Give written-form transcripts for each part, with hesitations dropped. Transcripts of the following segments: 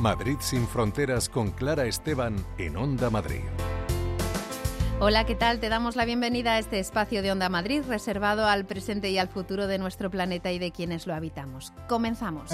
Madrid sin fronteras con Clara Esteban en Onda Madrid. Hola, ¿qué tal? Te damos la bienvenida a este espacio de Onda Madrid reservado al presente y al futuro de nuestro planeta y de quienes lo habitamos. Comenzamos.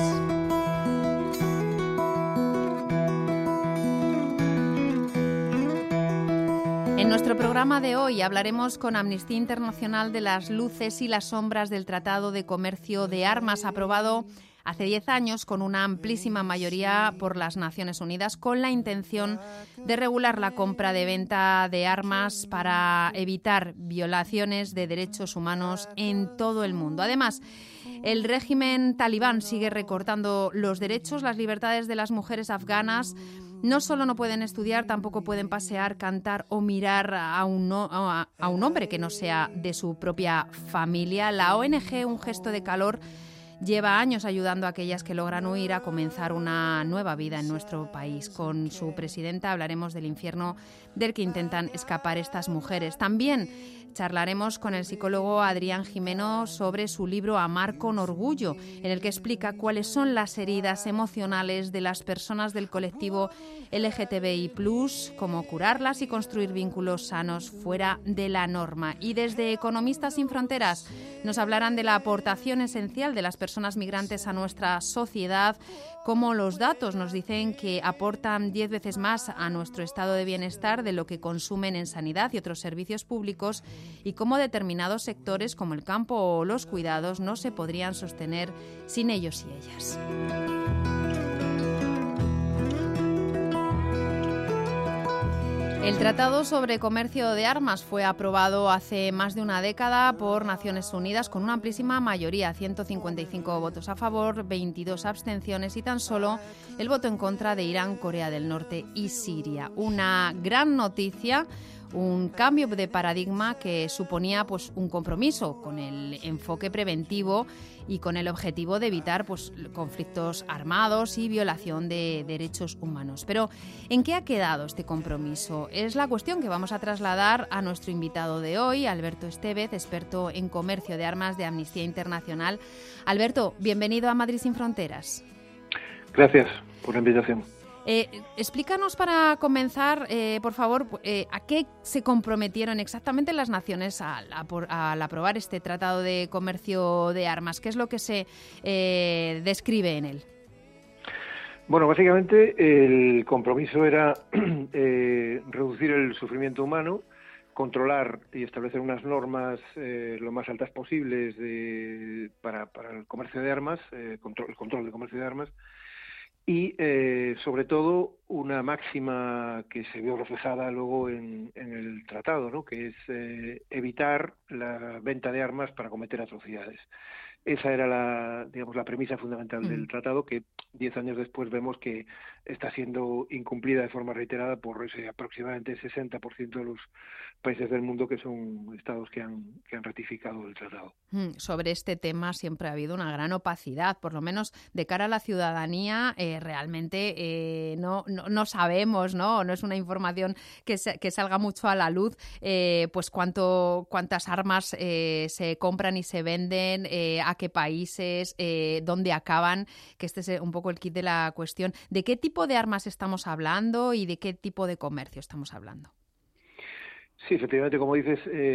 En nuestro programa de hoy hablaremos con Amnistía Internacional de las luces y las sombras del Tratado de Comercio de Armas aprobado hace 10 años con una amplísima mayoría por las Naciones Unidas con la intención de regular la compra de venta de armas para evitar violaciones de derechos humanos en todo el mundo. Además, el régimen talibán sigue recortando los derechos, las libertades de las mujeres afganas. No solo no pueden estudiar, tampoco pueden pasear, cantar o mirar a un hombre que no sea de su propia familia. La ONG Un Gesto de Calor lleva años ayudando a aquellas que logran huir a comenzar una nueva vida en nuestro país. Con su presidenta hablaremos del infierno del que intentan escapar estas mujeres. También charlaremos con el psicólogo Adrián Jimeno sobre su libro Amar con Orgullo, en el que explica cuáles son las heridas emocionales de las personas del colectivo LGTBI+, cómo curarlas y construir vínculos sanos fuera de la norma. Y desde Economistas sin Fronteras nos hablarán de la aportación esencial de las personas migrantes a nuestra sociedad, cómo los datos nos dicen que aportan 10 veces más a nuestro estado de bienestar de lo que consumen en sanidad y otros servicios públicos, y cómo determinados sectores como el campo o los cuidados no se podrían sostener sin ellos y ellas. El Tratado sobre Comercio de Armas fue aprobado hace más de una década por Naciones Unidas con una amplísima mayoría, 155 votos a favor, 22 abstenciones y tan solo el voto en contra de Irán, Corea del Norte y Siria. Una gran noticia, un cambio de paradigma que suponía un compromiso con el enfoque preventivo y con el objetivo de evitar conflictos armados y violación de derechos humanos. Pero, ¿en qué ha quedado este compromiso? Es la cuestión que vamos a trasladar a nuestro invitado de hoy, Alberto Estevez, experto en comercio de armas de Amnistía Internacional. Alberto, bienvenido a Madrid sin Fronteras. Gracias por la invitación. Explícanos para comenzar, por favor, a qué se comprometieron exactamente las naciones al aprobar este Tratado de Comercio de Armas. ¿Qué es lo que se describe en él? Bueno, básicamente el compromiso era reducir el sufrimiento humano, controlar y establecer unas normas lo más altas posibles para el comercio de armas, el control del comercio de armas, y sobre todo una máxima que se vio reflejada luego en el tratado, ¿no?, que es evitar la venta de armas para cometer atrocidades. Esa era la premisa fundamental del tratado, que 10 años después vemos que está siendo incumplida de forma reiterada por aproximadamente 60% de los países del mundo que son estados que han ratificado el tratado. Sobre este tema siempre ha habido una gran opacidad, por lo menos de cara a la ciudadanía. Realmente no sabemos, no es una información que salga mucho a la luz, cuántas armas se compran y se venden, a qué países, dónde acaban, que este es un poco el kit de la cuestión. ¿De qué tipo de armas estamos hablando y de qué tipo de comercio estamos hablando? Sí, efectivamente, como dices,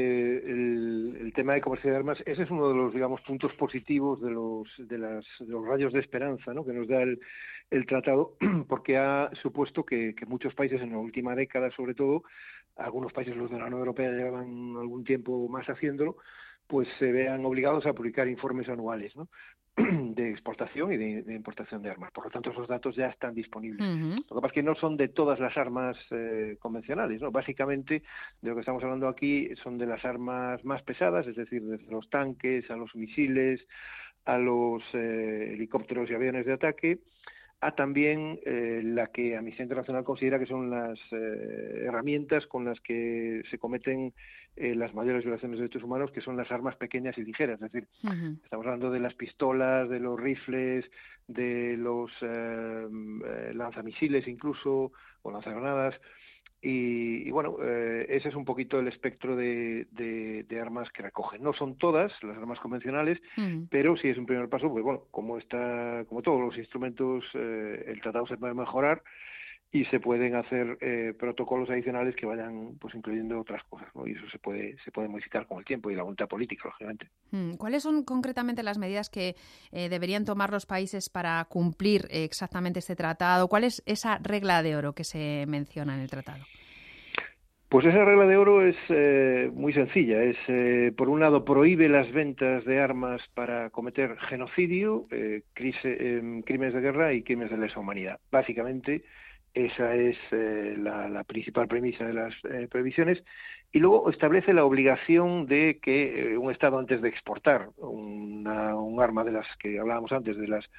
el tema de comercio de armas, ese es uno de los, digamos, puntos positivos de los rayos de esperanza, ¿no?, que nos da el tratado, porque ha supuesto que muchos países en la última década, sobre todo, algunos países, los de la Unión Europea, llevan algún tiempo más haciéndolo, pues se vean obligados a publicar informes anuales, ¿no?, de exportación y de importación de armas. Por lo tanto, esos datos ya están disponibles. Uh-huh. Lo que pasa es que no son de todas las armas convencionales, ¿no? Básicamente, de lo que estamos hablando aquí son de las armas más pesadas, es decir, desde los tanques a los misiles, a los helicópteros y aviones de ataque, a también la que Amnistía Internacional considera que son las herramientas con las que se cometen las mayores violaciones de derechos humanos, que son las armas pequeñas y ligeras. Es decir, Uh-huh. estamos hablando de las pistolas, de los rifles, de los lanzamisiles incluso, o lanzagranadas, Y bueno, ese es un poquito el espectro de armas que recogen. No son todas las armas convencionales, pero sí es un primer paso, pues bueno, como todos los instrumentos, el tratado se puede mejorar y se pueden hacer protocolos adicionales que vayan pues incluyendo otras cosas, ¿no? Y eso se puede modificar con el tiempo y la voluntad política, lógicamente. ¿Cuáles son concretamente las medidas que deberían tomar los países para cumplir exactamente este tratado? ¿Cuál es esa regla de oro que se menciona en el tratado? Pues esa regla de oro es muy sencilla. Por un lado, prohíbe las ventas de armas para cometer genocidio, crímenes de guerra y crímenes de lesa humanidad. Básicamente, esa es la principal premisa de las previsiones. Y luego establece la obligación de que un Estado, antes de exportar un arma de las que hablábamos antes, de las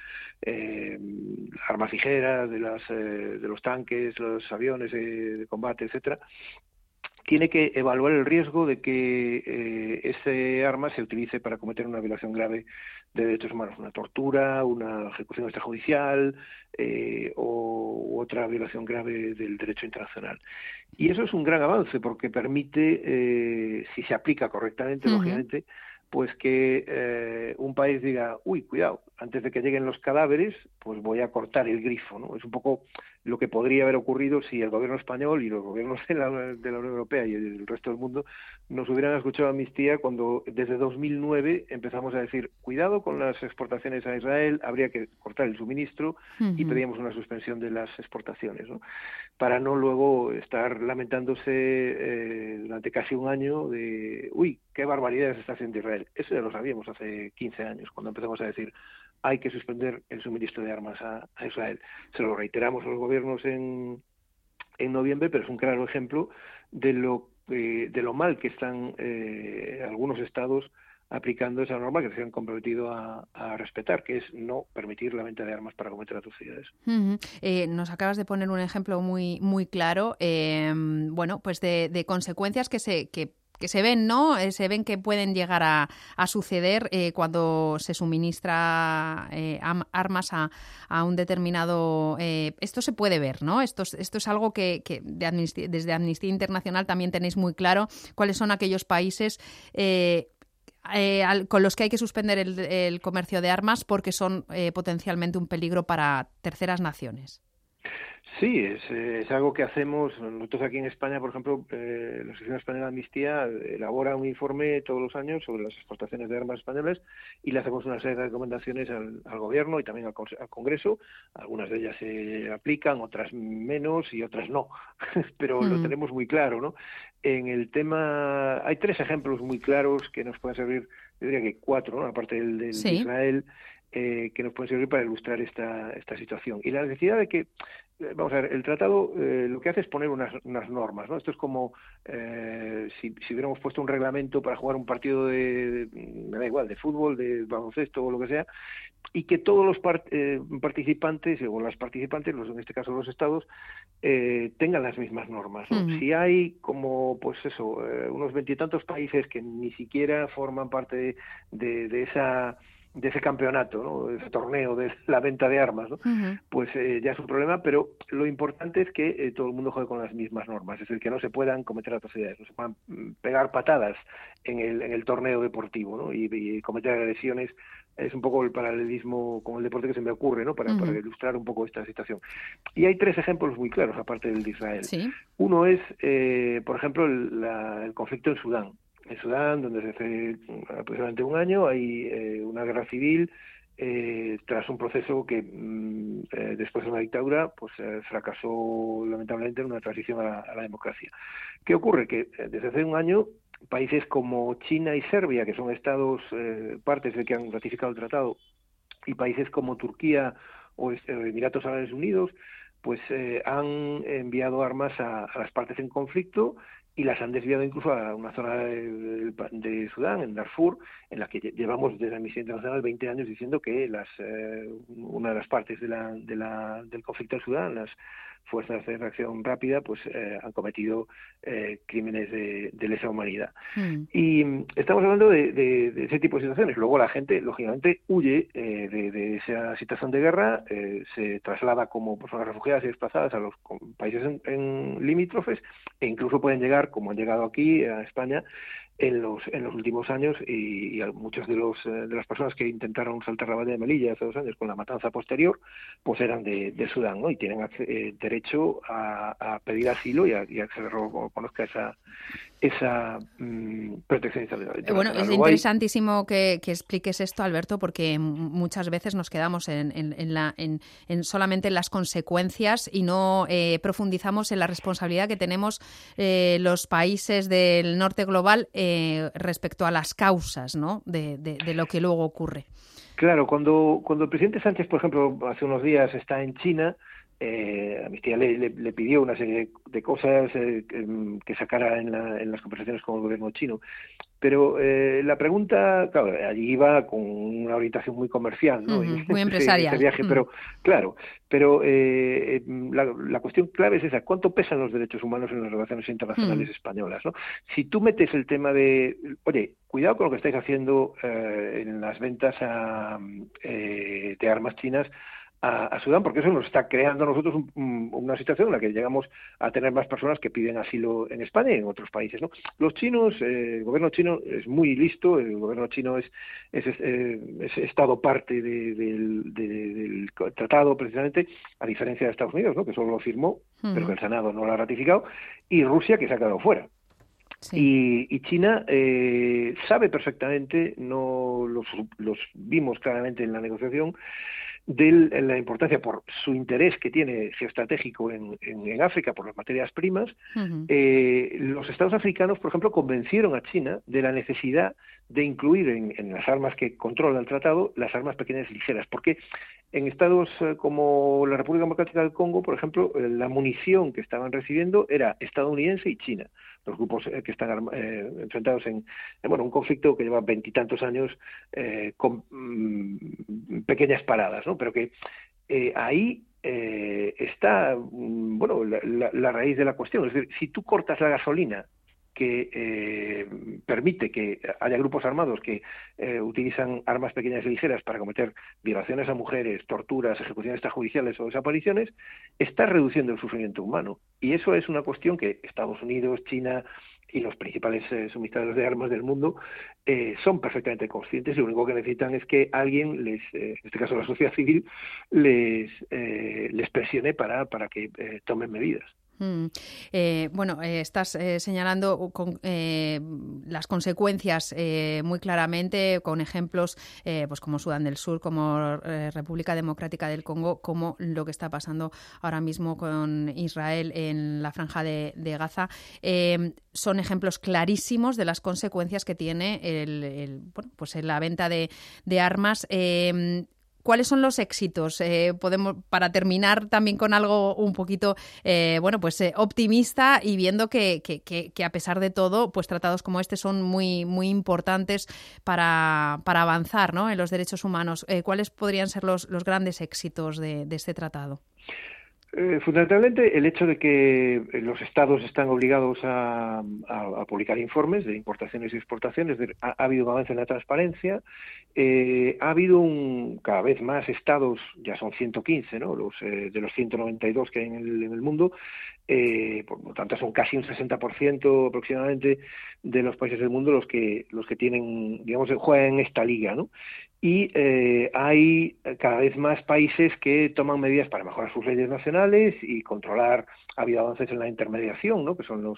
armas ligeras, de los tanques, los aviones de combate, etcétera, tiene que evaluar el riesgo de que ese arma se utilice para cometer una violación grave de derechos humanos, una tortura, una ejecución extrajudicial o otra violación grave del derecho internacional. Y eso es un gran avance porque permite, si se aplica correctamente, lógicamente, pues que un país diga, uy, cuidado, antes de que lleguen los cadáveres, pues voy a cortar el grifo, ¿no? Es un poco lo que podría haber ocurrido si el gobierno español y los gobiernos de la Unión Europea y el resto del mundo nos hubieran escuchado amnistía cuando desde 2009 empezamos a decir, cuidado con las exportaciones a Israel, habría que cortar el suministro y pedíamos una suspensión de las exportaciones, ¿no? Para no luego estar lamentándose durante casi un año de, uy, qué barbaridades está haciendo Israel. Eso ya lo sabíamos hace 15 años, cuando empezamos a decir, hay que suspender el suministro de armas a Israel. Se lo reiteramos a los gobiernos en noviembre, pero es un claro ejemplo de lo mal que están algunos estados aplicando esa norma que se han comprometido a respetar, que es no permitir la venta de armas para cometer atrocidades. Nos acabas de poner un ejemplo muy, muy claro, bueno, pues de consecuencias que se ven, ¿no? Se ven que pueden llegar a suceder cuando se suministra armas a un determinado... esto se puede ver, ¿no? Esto es algo que desde Amnistía Internacional también tenéis muy claro cuáles son aquellos países con los que hay que suspender el comercio de armas porque son potencialmente un peligro para terceras naciones. Sí, es algo que hacemos nosotros aquí en España, por ejemplo, la Asociación Española de Amnistía elabora un informe todos los años sobre las exportaciones de armas españolas y le hacemos una serie de recomendaciones al Gobierno y también al Congreso. Algunas de ellas se aplican, otras menos y otras no, pero lo tenemos muy claro, ¿no? En el tema, hay 3 ejemplos muy claros que nos pueden servir, yo diría que 4, ¿no? Aparte del Sí. de Israel, que nos pueden servir para ilustrar esta situación. Y la necesidad de que, vamos a ver, el tratado lo que hace es poner unas normas, ¿no? Esto es como si hubiéramos puesto un reglamento para jugar un partido me da igual, de fútbol, de baloncesto o lo que sea, y que todos los participantes, o las participantes, en este caso los estados, tengan las mismas normas, ¿no? Si hay como, pues eso, unos 20 y tantos países que ni siquiera forman parte de ese campeonato, ¿no? De ese torneo de la venta de armas, ¿no? Pues ya es un problema, pero lo importante es que todo el mundo juegue con las mismas normas, es decir, que no se puedan cometer atrocidades, no se puedan pegar patadas en el torneo deportivo, ¿no? Y cometer agresiones. Es un poco el paralelismo con el deporte que se me ocurre, ¿no? Para ilustrar un poco esta situación. Y hay 3 ejemplos muy claros, aparte del de Israel. Sí. Uno es, por ejemplo, el conflicto en Sudán. En Sudán, donde desde hace aproximadamente un año hay una guerra civil tras un proceso que después de una dictadura pues fracasó lamentablemente en una transición a la democracia. ¿Qué ocurre? Que desde hace un año países como China y Serbia, que son estados partes de que han ratificado el tratado, y países como Turquía o Emiratos Árabes Unidos, pues han enviado armas a las partes en conflicto y las han desviado incluso a una zona de Sudán, en Darfur, en la que llevamos desde Amnistía Internacional 20 años diciendo que una de las partes del conflicto en Sudán, fuerzas de reacción rápida pues han cometido crímenes de lesa humanidad. Y estamos hablando de ese tipo de situaciones. Luego la gente, lógicamente, huye de esa situación de guerra, se traslada como personas refugiadas y desplazadas a los países en limítrofes, e incluso pueden llegar, como han llegado aquí a España, en los últimos años, y muchos de las personas que intentaron saltar la valla de Melilla hace 2 años con la matanza posterior, pues eran de Sudán, ¿no? Y tienen derecho a pedir asilo y a que se reconozca esa protección internacional. Bueno, es interesantísimo que expliques esto, Alberto, porque muchas veces nos quedamos en solamente en las consecuencias y no profundizamos en la responsabilidad que tenemos los países del norte global respecto a las causas, ¿no?, de lo que luego ocurre. Claro, cuando el presidente Sánchez, por ejemplo, hace unos días está en China, Amnistía le pidió una serie de cosas que sacara en las conversaciones con el gobierno chino. Pero la pregunta, claro, allí iba con una orientación muy comercial, ¿no? Muy empresarial. Ese viaje, pero la cuestión clave es esa: ¿cuánto pesan los derechos humanos en las relaciones internacionales españolas, ¿no? Si tú metes el tema de, oye, cuidado con lo que estáis haciendo en las ventas de armas chinas a Sudán, porque eso nos está creando a nosotros una situación en la que llegamos a tener más personas que piden asilo en España y en otros países, ¿no? Los chinos, el gobierno chino es muy listo, el gobierno chino es estado parte del tratado, precisamente, a diferencia de Estados Unidos, ¿no?, que solo lo firmó, pero que el Senado no lo ha ratificado, y Rusia, que se ha quedado fuera. Sí. Y China sabe perfectamente, no los vimos claramente en la negociación, de la importancia, por su interés que tiene geoestratégico en África por las materias primas. Los estados africanos, por ejemplo, convencieron a China de la necesidad de incluir en las armas que controla el tratado las armas pequeñas y ligeras, porque en estados como la República Democrática del Congo, por ejemplo, la munición que estaban recibiendo era estadounidense y China, los grupos que están enfrentados en un conflicto que lleva 20 y tantos años con pequeñas paradas, ¿no? Pero que ahí está la raíz de la cuestión. Es decir, si tú cortas la gasolina que permite que haya grupos armados que utilizan armas pequeñas y ligeras para cometer violaciones a mujeres, torturas, ejecuciones extrajudiciales o desapariciones, está reduciendo el sufrimiento humano. Y eso es una cuestión que Estados Unidos, China y los principales suministradores de armas del mundo son perfectamente conscientes. Lo único que necesitan es que alguien en este caso la sociedad civil, les presione para que tomen medidas. Estás señalando las consecuencias muy claramente, con ejemplos pues como Sudán del Sur, como República Democrática del Congo, como lo que está pasando ahora mismo con Israel en la Franja de Gaza. Son ejemplos clarísimos de las consecuencias que tiene la venta de armas. ¿Cuáles son los éxitos? Podemos, para terminar también con algo un poquito optimista, y viendo que a pesar de todo, pues tratados como este son muy, muy importantes para avanzar, ¿no?, en los derechos humanos. ¿Cuáles podrían ser los grandes éxitos de este tratado? Fundamentalmente el hecho de que los estados están obligados a publicar informes de importaciones y exportaciones. Ha habido un avance en la transparencia, ha habido cada vez más estados, ya son 115, ¿no?, de los 192 que hay en el mundo, por lo tanto son casi un 60% aproximadamente de los países del mundo los que tienen, digamos, juegan en esta liga, ¿no? Y hay cada vez más países que toman medidas para mejorar sus leyes nacionales y controlar. Ha habido avances en la intermediación, ¿no?, que son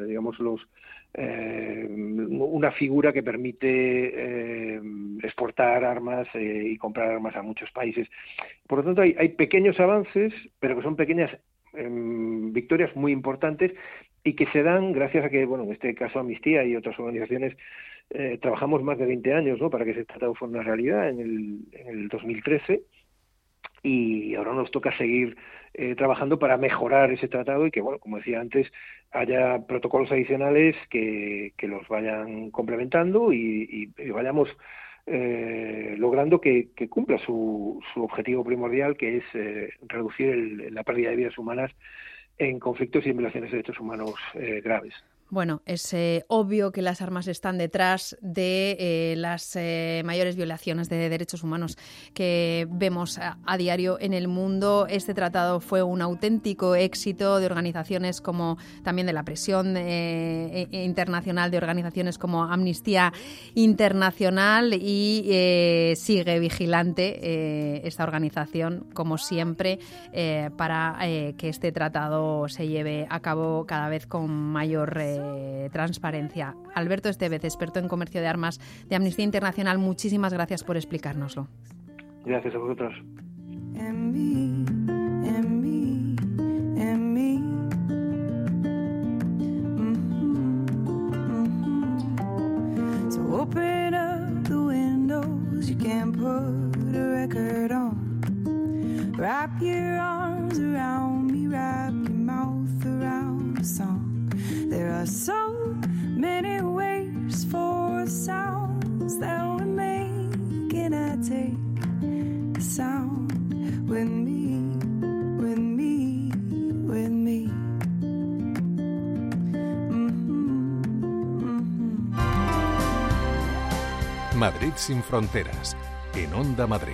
una figura que permite exportar armas y comprar armas a muchos países. Por lo tanto, hay pequeños avances, pero que son pequeñas victorias muy importantes, y que se dan gracias a que, en este caso Amnistía y otras organizaciones trabajamos más de 20 años, ¿no?, para que ese tratado fuera una realidad en el 2013, y ahora nos toca seguir trabajando para mejorar ese tratado y que, como decía antes, haya protocolos adicionales que los vayan complementando y vayamos logrando que cumpla su objetivo primordial, que es reducir la pérdida de vidas humanas en conflictos y en violaciones de derechos humanos graves. Bueno, es obvio que las armas están detrás de las mayores violaciones de derechos humanos que vemos a diario en el mundo. Este tratado fue un auténtico éxito de organizaciones como también de la presión internacional de organizaciones como Amnistía Internacional y sigue vigilante esta organización, como siempre, para que este tratado se lleve a cabo cada vez con mayor transparencia. Alberto Estevez, experto en comercio de armas de Amnistía Internacional, muchísimas gracias por explicárnoslo. Gracias a vosotros. So open up the windows, you can put a record on. Wrap your arms around me, wrap your mouth around the song. There are so many ways for the sounds that we make, and I take the sound with me, with me, with me. Madrid sin fronteras, en Onda Madrid.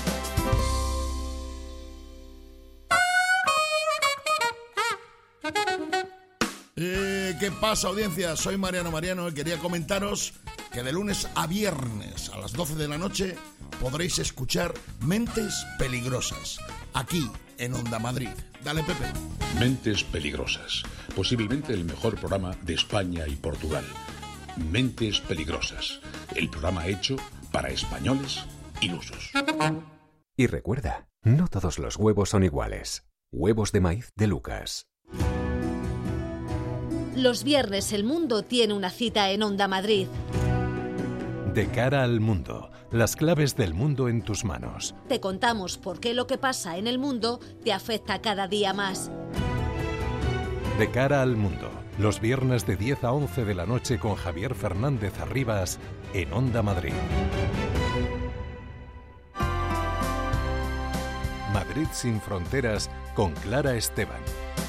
¿Qué pasa, audiencia? Soy Mariano y quería comentaros que de lunes a viernes a las 12 de la noche podréis escuchar Mentes Peligrosas, aquí en Onda Madrid. Dale, Pepe. Mentes Peligrosas, posiblemente el mejor programa de España y Portugal. Mentes Peligrosas, el programa hecho para españoles ilusos. Y recuerda, no todos los huevos son iguales. Huevos de maíz de Lucas. Los viernes el mundo tiene una cita en Onda Madrid. De cara al mundo, las claves del mundo en tus manos. Te contamos por qué lo que pasa en el mundo te afecta cada día más. De cara al mundo, los viernes de 10 a 11 de la noche con Javier Fernández Arribas en Onda Madrid. Madrid sin fronteras con Clara Esteban.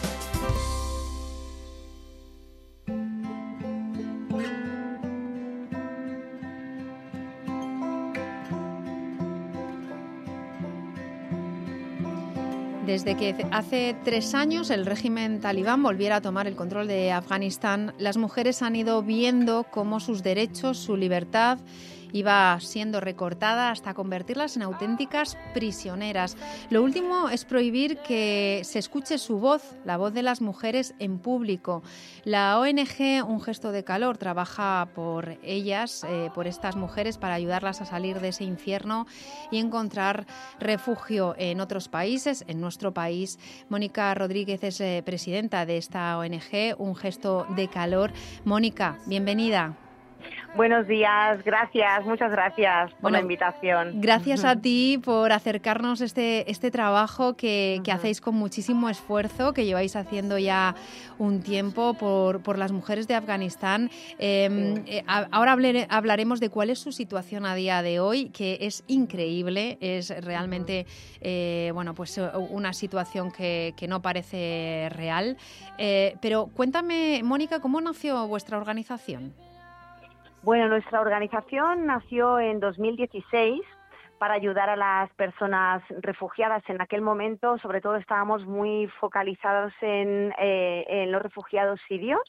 Desde que hace 3 años el régimen talibán volviera a tomar el control de Afganistán, las mujeres han ido viendo cómo sus derechos, su libertad, iba siendo recortada hasta convertirlas en auténticas prisioneras. Lo último es prohibir que se escuche su voz, la voz de las mujeres en público. La ONG Un Gesto de Calor trabaja por ellas, por estas mujeres, para ayudarlas a salir de ese infierno y encontrar refugio en otros países, en nuestro país. Mónica Rodríguez es presidenta de esta ONG Un Gesto de Calor. Mónica, bienvenida. Buenos días, gracias, muchas gracias por la invitación. Gracias a ti por acercarnos este trabajo que hacéis con muchísimo esfuerzo, que lleváis haciendo ya un tiempo por las mujeres de Afganistán. Ahora hablaremos de cuál es su situación a día de hoy, que es increíble, es realmente pues una situación que no parece real. Pero cuéntame, Mónica, ¿cómo nació vuestra organización? Bueno, nuestra organización nació en 2016 para ayudar a las personas refugiadas. En aquel momento, sobre todo, estábamos muy focalizados en los refugiados sirios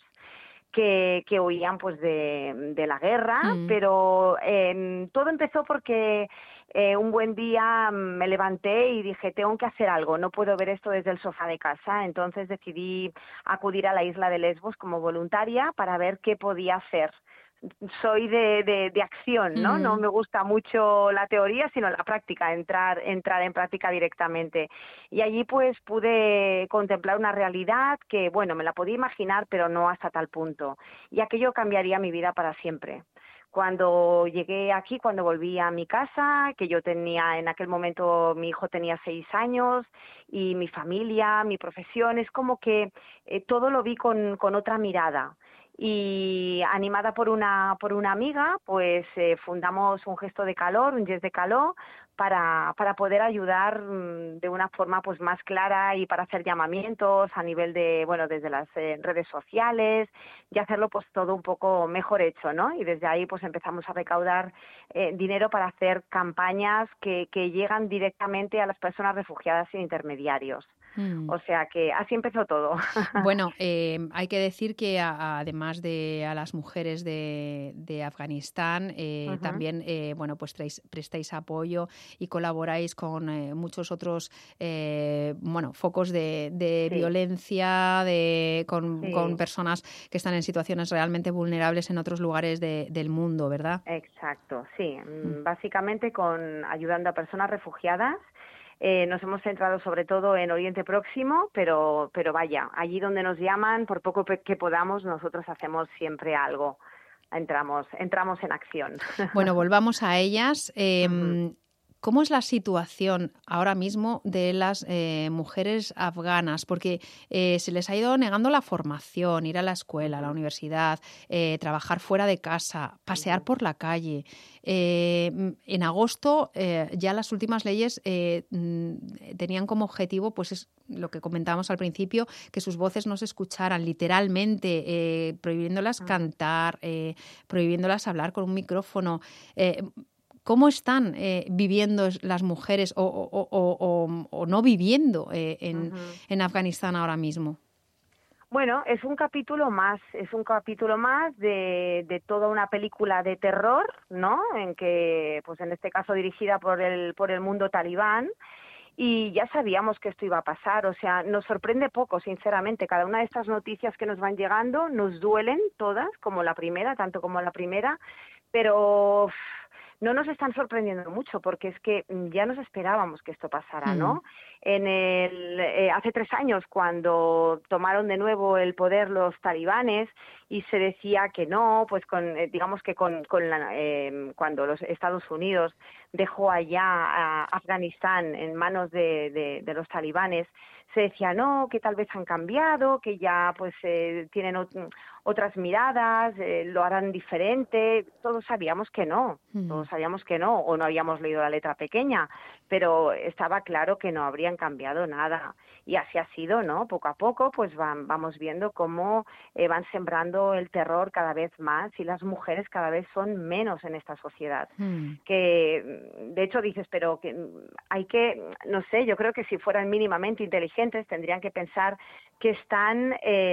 que huían pues de la guerra, pero todo empezó porque un buen día me levanté y dije, tengo que hacer algo, no puedo ver esto desde el sofá de casa. Entonces decidí acudir a la isla de Lesbos como voluntaria para ver qué podía hacer. Soy de acción, ¿no? No me gusta mucho la teoría, sino la práctica, entrar en práctica directamente. Y allí pues pude contemplar una realidad que, bueno, me la podía imaginar, pero no hasta tal punto. Y aquello cambiaría mi vida para siempre. Cuando llegué aquí, cuando volví a mi casa, que yo tenía, en aquel momento mi hijo tenía 6 años, y mi familia, mi profesión, es como que todo lo vi con otra mirada. Y animada por una amiga, pues fundamos un gesto de calor, un gest de calor, para poder ayudar de una forma pues más clara y para hacer llamamientos a nivel de, bueno, desde las redes sociales y hacerlo pues todo un poco mejor hecho, ¿no? Y desde ahí pues empezamos a recaudar dinero para hacer campañas que llegan directamente a las personas refugiadas sin intermediarios. O sea que así empezó todo. Bueno, hay que decir que además de a las mujeres de Afganistán, también bueno, pues prestáis apoyo y colaboráis con muchos otros bueno, focos de violencia, con personas que están en situaciones realmente vulnerables en otros lugares del mundo, ¿verdad? Exacto, sí. Básicamente ayudando a personas refugiadas. Nos hemos centrado sobre todo en Oriente Próximo, pero vaya, allí donde nos llaman, por poco que podamos, nosotros hacemos siempre algo. Entramos en acción. Bueno, volvamos a ellas. ¿Cómo es la situación ahora mismo de las mujeres afganas? Porque se les ha ido negando la formación, ir a la escuela, a la universidad, trabajar fuera de casa, pasear por la calle. En agosto ya las últimas leyes tenían como objetivo, pues es lo que comentábamos al principio, que sus voces no se escucharan literalmente, prohibiéndolas cantar, prohibiéndolas hablar con un micrófono. ¿Cómo están viviendo las mujeres o no viviendo en Afganistán ahora mismo? Bueno, es un capítulo más de toda una película de terror, ¿no? En que, pues en este caso dirigida por el mundo talibán. Y ya sabíamos que esto iba a pasar, o sea, nos sorprende poco, sinceramente. Cada una de estas noticias que nos van llegando nos duelen todas, tanto como la primera, pero no nos están sorprendiendo mucho porque es que ya nos esperábamos que esto pasara, ¿no? Hace 3 años, cuando tomaron de nuevo el poder los talibanes y se decía que no, pues cuando los Estados Unidos dejó allá a Afganistán en manos de los talibanes, se decía no, que tal vez han cambiado, que ya pues tienen otras miradas, lo harán diferente. Todos sabíamos que no, o no habíamos leído la letra pequeña, pero estaba claro que no habrían cambiado nada. Y así ha sido, ¿no? Poco a poco pues vamos viendo cómo van sembrando el terror cada vez más y las mujeres cada vez son menos en esta sociedad. Que de hecho dices, pero que hay que, no sé, yo creo que si fueran mínimamente inteligentes tendrían que pensar que están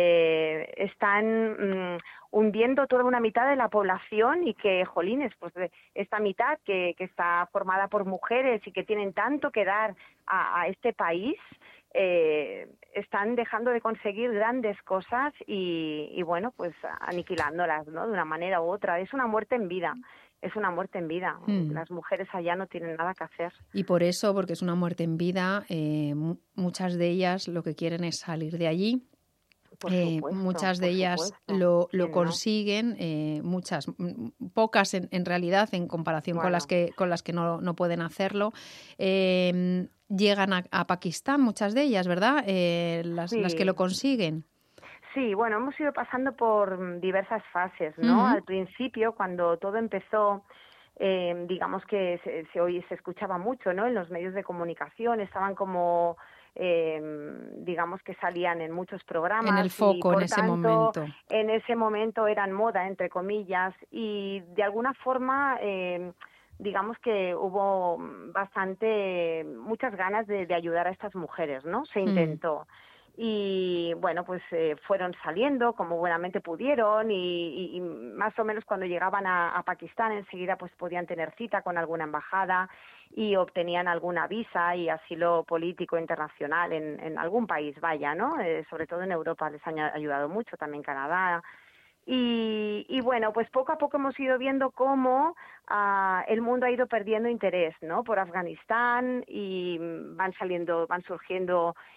hundiendo toda una mitad de la población y que, jolines, pues esta mitad que está formada por mujeres y que tienen tanto que dar a este país, están dejando de conseguir grandes cosas y bueno, pues aniquilándolas, ¿no? De una manera u otra. Es una muerte en vida. Las mujeres allá no tienen nada que hacer. Y por eso, porque es una muerte en vida, muchas de ellas lo que quieren es salir de allí. Muchas de ellas lo consiguen, pocas en realidad en comparación con las que no pueden hacerlo. Llegan a Pakistán, muchas de ellas, ¿verdad? Las que lo consiguen. Sí, bueno, hemos ido pasando por diversas fases, ¿no? Al principio, cuando todo empezó, digamos que se escuchaba mucho, ¿no? En los medios de comunicación estaban como digamos que salían en muchos programas. En el foco, en ese momento. En ese momento eran moda, entre comillas, y de alguna forma digamos que hubo muchas ganas de ayudar a estas mujeres, ¿no? Se intentó. Y bueno, pues fueron saliendo como buenamente pudieron y más o menos cuando llegaban a Pakistán enseguida pues podían tener cita con alguna embajada y obtenían alguna visa y asilo político internacional en algún país, vaya, ¿no? Sobre todo en Europa les han ayudado mucho, también Canadá. Y bueno, pues poco a poco hemos ido viendo cómo el mundo ha ido perdiendo interés, ¿no? Por Afganistán y van surgiendo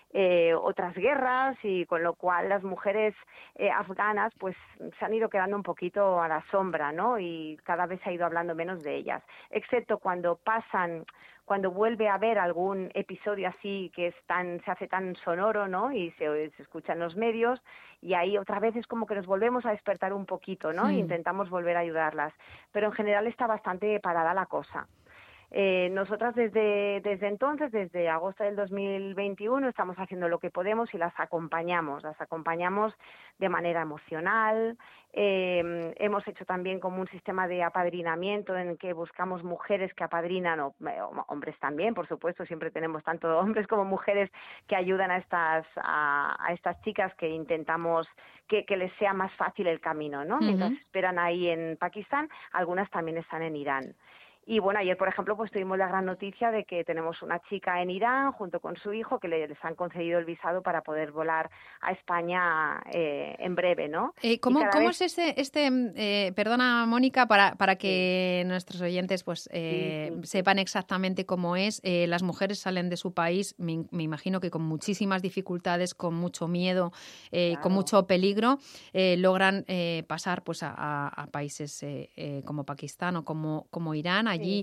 otras guerras, y con lo cual las mujeres afganas pues se han ido quedando un poquito a la sombra, ¿no? Y cada vez se ha ido hablando menos de ellas, excepto cuando vuelve a haber algún episodio así que se hace tan sonoro, ¿no? Y se escucha en los medios, y ahí otra vez es como que nos volvemos a despertar un poquito, ¿no? E intentamos volver a ayudarlas. Pero en general está bastante parada la cosa. Nosotras desde entonces, desde agosto del 2021, estamos haciendo lo que podemos y las acompañamos de manera emocional. Hemos hecho también como un sistema de apadrinamiento en el que buscamos mujeres que apadrinan, o hombres también, por supuesto, siempre tenemos tanto hombres como mujeres que ayudan a estas chicas, que intentamos que les sea más fácil el camino, ¿no? Mientras esperan ahí en Pakistán, algunas también están en Irán. Y bueno, ayer, por ejemplo, pues tuvimos la gran noticia de que tenemos una chica en Irán junto con su hijo que les han concedido el visado para poder volar a España en breve, ¿no? ¿Cómo es perdona, Mónica, para que nuestros oyentes pues sepan exactamente cómo es? Las mujeres salen de su país, me imagino que con muchísimas dificultades, con mucho miedo, claro, con mucho peligro, logran pasar pues a países como Pakistán o como Irán. Allí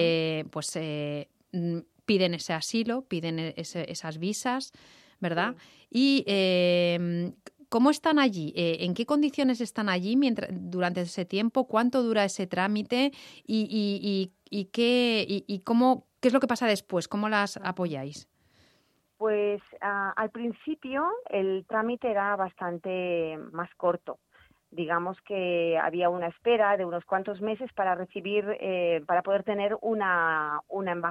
piden ese asilo, piden esas visas, ¿verdad? Sí. Y ¿cómo están allí? ¿En qué condiciones están allí durante ese tiempo? ¿Cuánto dura ese trámite? ¿Y qué es lo que pasa después? ¿Cómo las apoyáis? Pues al principio el trámite era bastante más corto. Digamos que había una espera de unos cuantos meses para recibir, para poder tener una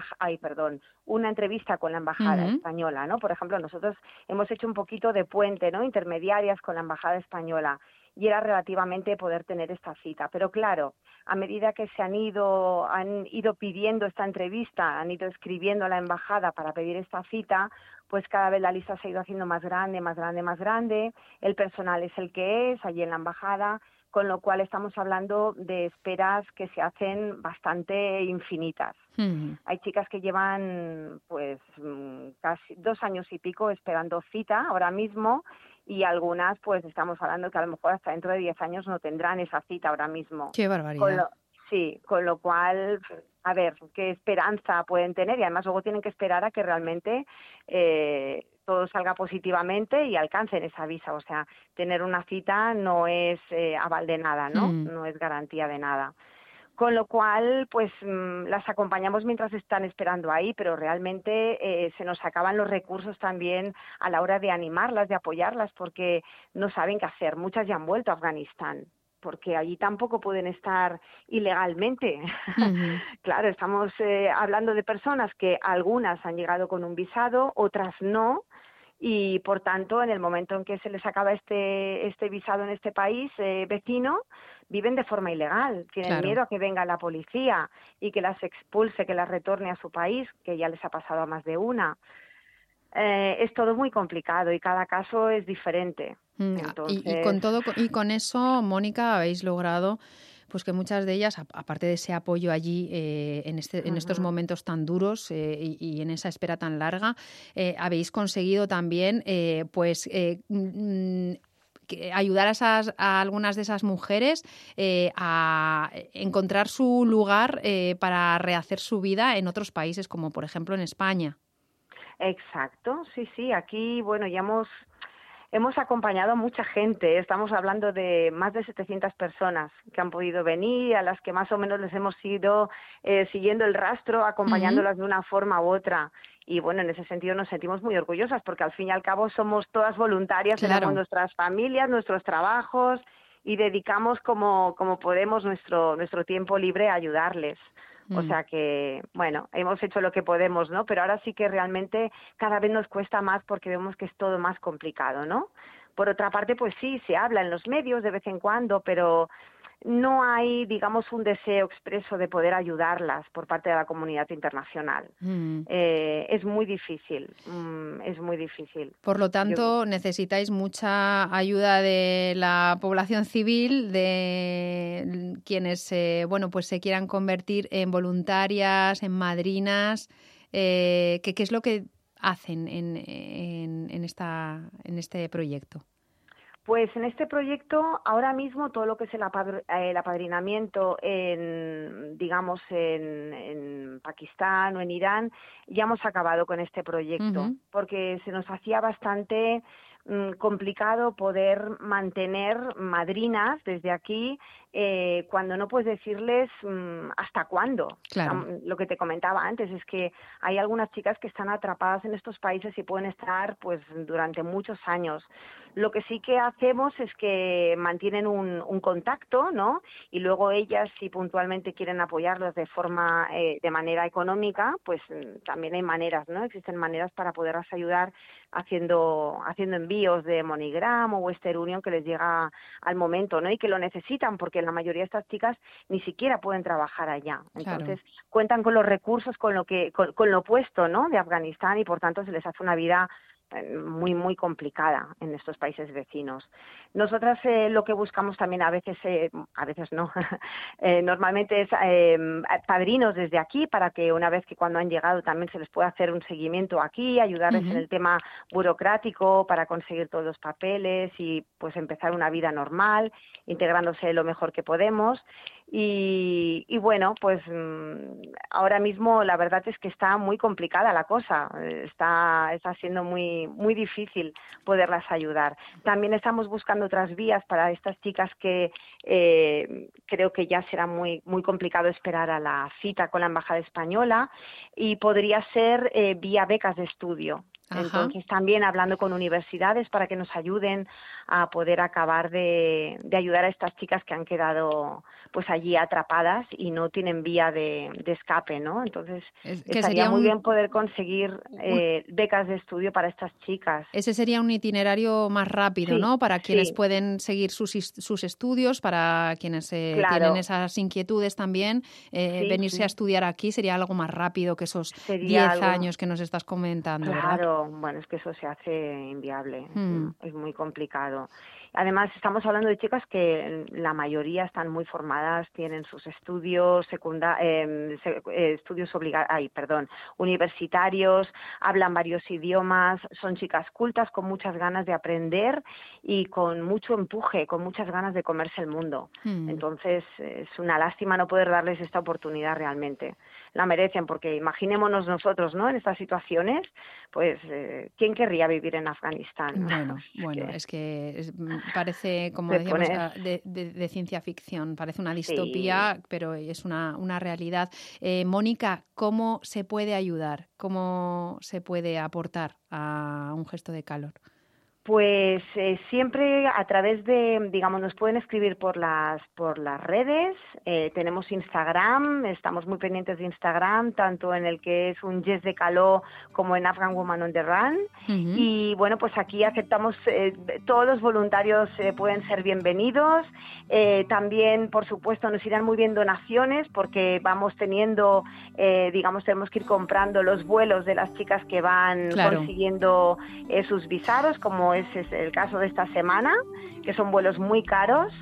entrevista con la embajada española, ¿no? Por ejemplo, nosotros hemos hecho un poquito de puente, ¿no? Intermediarias con la embajada española, y era relativamente poder tener esta cita. Pero claro, a medida que han ido pidiendo esta entrevista, han ido escribiendo a la embajada para pedir esta cita, pues cada vez la lista se ha ido haciendo más grande, más grande, más grande. El personal es el que es allí en la embajada, con lo cual estamos hablando de esperas que se hacen bastante infinitas. Hay chicas que llevan pues casi 2 años y pico esperando cita ahora mismo, y algunas pues estamos hablando que a lo mejor hasta dentro de 10 años no tendrán esa cita ahora mismo. ¡Qué barbaridad! Con lo cual, a ver, qué esperanza pueden tener, y además luego tienen que esperar a que realmente todo salga positivamente y alcancen esa visa. O sea, tener una cita no es aval de nada, ¿no? No es garantía de nada. Con lo cual, pues las acompañamos mientras están esperando ahí, pero realmente se nos acaban los recursos también a la hora de animarlas, de apoyarlas, porque no saben qué hacer. Muchas ya han vuelto a Afganistán, porque allí tampoco pueden estar ilegalmente. Claro, estamos hablando de personas que algunas han llegado con un visado, otras no, y por tanto, en el momento en que se les acaba este visado en este país vecino, viven de forma ilegal. Tienen miedo a que venga la policía y que las expulse, que las retorne a su país, que ya les ha pasado a más de una. Es todo muy complicado y cada caso es diferente. Entonces... y con eso, Mónica, habéis logrado pues que muchas de ellas, aparte de ese apoyo allí en estos momentos tan duros y en esa espera tan larga, habéis conseguido también ayudar a algunas de esas mujeres a encontrar su lugar para rehacer su vida en otros países, como por ejemplo en España. Exacto, sí. Aquí, bueno, ya hemos acompañado a mucha gente. Estamos hablando de más de 700 personas que han podido venir, a las que más o menos les hemos ido siguiendo el rastro, acompañándolas de una forma u otra. Y bueno, en ese sentido nos sentimos muy orgullosas, porque al fin y al cabo somos todas voluntarias, tenemos nuestras familias, nuestros trabajos, y dedicamos como podemos nuestro tiempo libre a ayudarles. O sea que, bueno, hemos hecho lo que podemos, ¿no? Pero ahora sí que realmente cada vez nos cuesta más, porque vemos que es todo más complicado, ¿no? Por otra parte, pues sí, se habla en los medios de vez en cuando, pero no hay, digamos, un deseo expreso de poder ayudarlas por parte de la comunidad internacional. Es muy difícil, Por lo tanto, necesitáis mucha ayuda de la población civil, de quienes, pues se quieran convertir en voluntarias, en madrinas. ¿Qué es lo que hacen en este proyecto? Pues en este proyecto, ahora mismo, todo lo que es el apadrinamiento en Pakistán o en Irán, ya hemos acabado con este proyecto, porque se nos hacía bastante complicado poder mantener madrinas desde aquí cuando no puedes decirles hasta cuándo. Claro. Lo que te comentaba antes es que hay algunas chicas que están atrapadas en estos países y pueden estar pues durante muchos años. Lo que sí que hacemos es que mantienen un contacto, ¿no? Y luego ellas, si puntualmente quieren apoyarlos de forma, de manera económica, pues también hay maneras, ¿no? Existen maneras para poderlas ayudar haciendo envíos de MoneyGram o Western Union que les llega al momento, ¿no? Y que lo necesitan, porque la mayoría de estas chicas ni siquiera pueden trabajar allá. Entonces, cuentan con los recursos, con lo opuesto, ¿no? De Afganistán, y por tanto se les hace una vida muy, muy complicada en estos países vecinos. Nosotras lo que buscamos también a veces no, normalmente es padrinos desde aquí, para que una vez que cuando han llegado también se les pueda hacer un seguimiento aquí, ayudarles en el tema burocrático para conseguir todos los papeles y pues empezar una vida normal, integrándose lo mejor que podemos. Y bueno, pues ahora mismo la verdad es que está muy complicada la cosa, está siendo muy, muy difícil poderlas ayudar. También estamos buscando otras vías para estas chicas que creo que ya será muy, muy complicado esperar a la cita con la Embajada Española, y podría ser vía becas de estudio. Entonces también hablando con universidades para que nos ayuden a poder acabar de ayudar a estas chicas que han quedado pues allí atrapadas y no tienen vía de escape, ¿no? Entonces estaría muy bien poder conseguir becas de estudio para estas chicas. Ese sería un itinerario más rápido, ¿no? Para quienes pueden seguir sus estudios, para quienes tienen esas inquietudes también, venirse a estudiar aquí sería algo más rápido que esos 10 años que nos estás comentando, ¿verdad? Claro, bueno, es que eso se hace inviable, es muy complicado. Además, estamos hablando de chicas que la mayoría están muy formadas, tienen sus estudios universitarios, hablan varios idiomas, son chicas cultas con muchas ganas de aprender y con mucho empuje, con muchas ganas de comerse el mundo. Entonces, es una lástima no poder darles esta oportunidad realmente. La merecen, porque imaginémonos nosotros, ¿no? En estas situaciones, pues, ¿quién querría vivir en Afganistán? Bueno, es que parece, como decíamos, de ciencia ficción, parece una distopía, pero es una realidad. Mónica, ¿cómo se puede ayudar? ¿Cómo se puede aportar a un gesto de calor? Pues siempre a través de, nos pueden escribir por las redes, tenemos Instagram, estamos muy pendientes de Instagram, tanto en el que es un Yes de Caló como en Afghan Woman on the Run, y bueno, pues aquí aceptamos, todos los voluntarios pueden ser bienvenidos, también por supuesto nos irán muy bien donaciones, porque vamos teniendo, tenemos que ir comprando los vuelos de las chicas que van consiguiendo sus visados, como es el caso de esta semana, que son vuelos muy caros,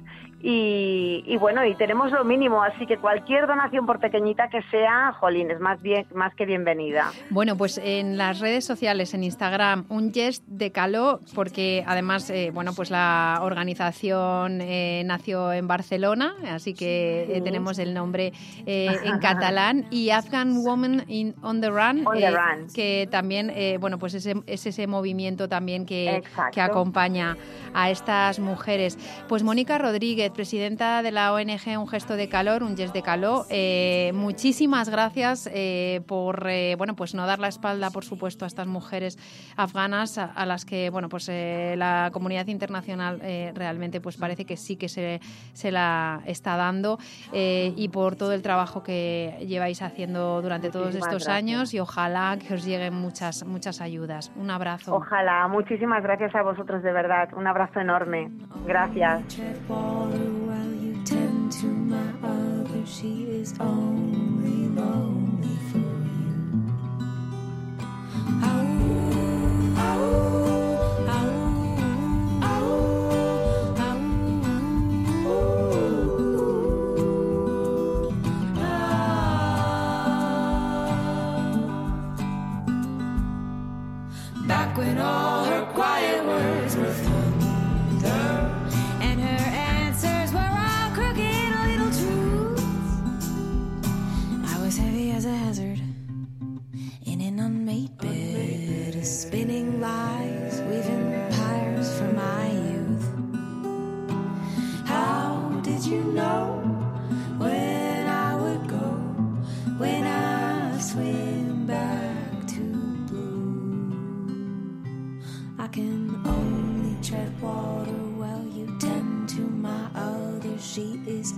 y bueno, y tenemos lo mínimo, así que cualquier donación, por pequeñita que sea, jolín, es más que bienvenida. Bueno, pues en las redes sociales, en Instagram, un Yes de Caló, porque además, pues la organización nació en Barcelona, así que tenemos el nombre en catalán, y Afghan Woman on the Run, que también, pues es ese movimiento también que acompaña a estas mujeres. Pues Mónica Rodríguez, presidenta de la ONG Un Gesto de Calor, un Yes de Caló, muchísimas gracias por pues no dar la espalda, por supuesto, a estas mujeres afganas a las que la comunidad internacional realmente pues parece que sí que se la está dando, y por todo el trabajo que lleváis haciendo durante todos estos años, y ojalá que os lleguen muchas ayudas. Un abrazo. Ojalá, muchísimas gracias a vosotros, de verdad, un abrazo enorme. Gracias. While you tend to my other, she is only lonely for you. Oh, oh, oh, oh, oh, oh, oh.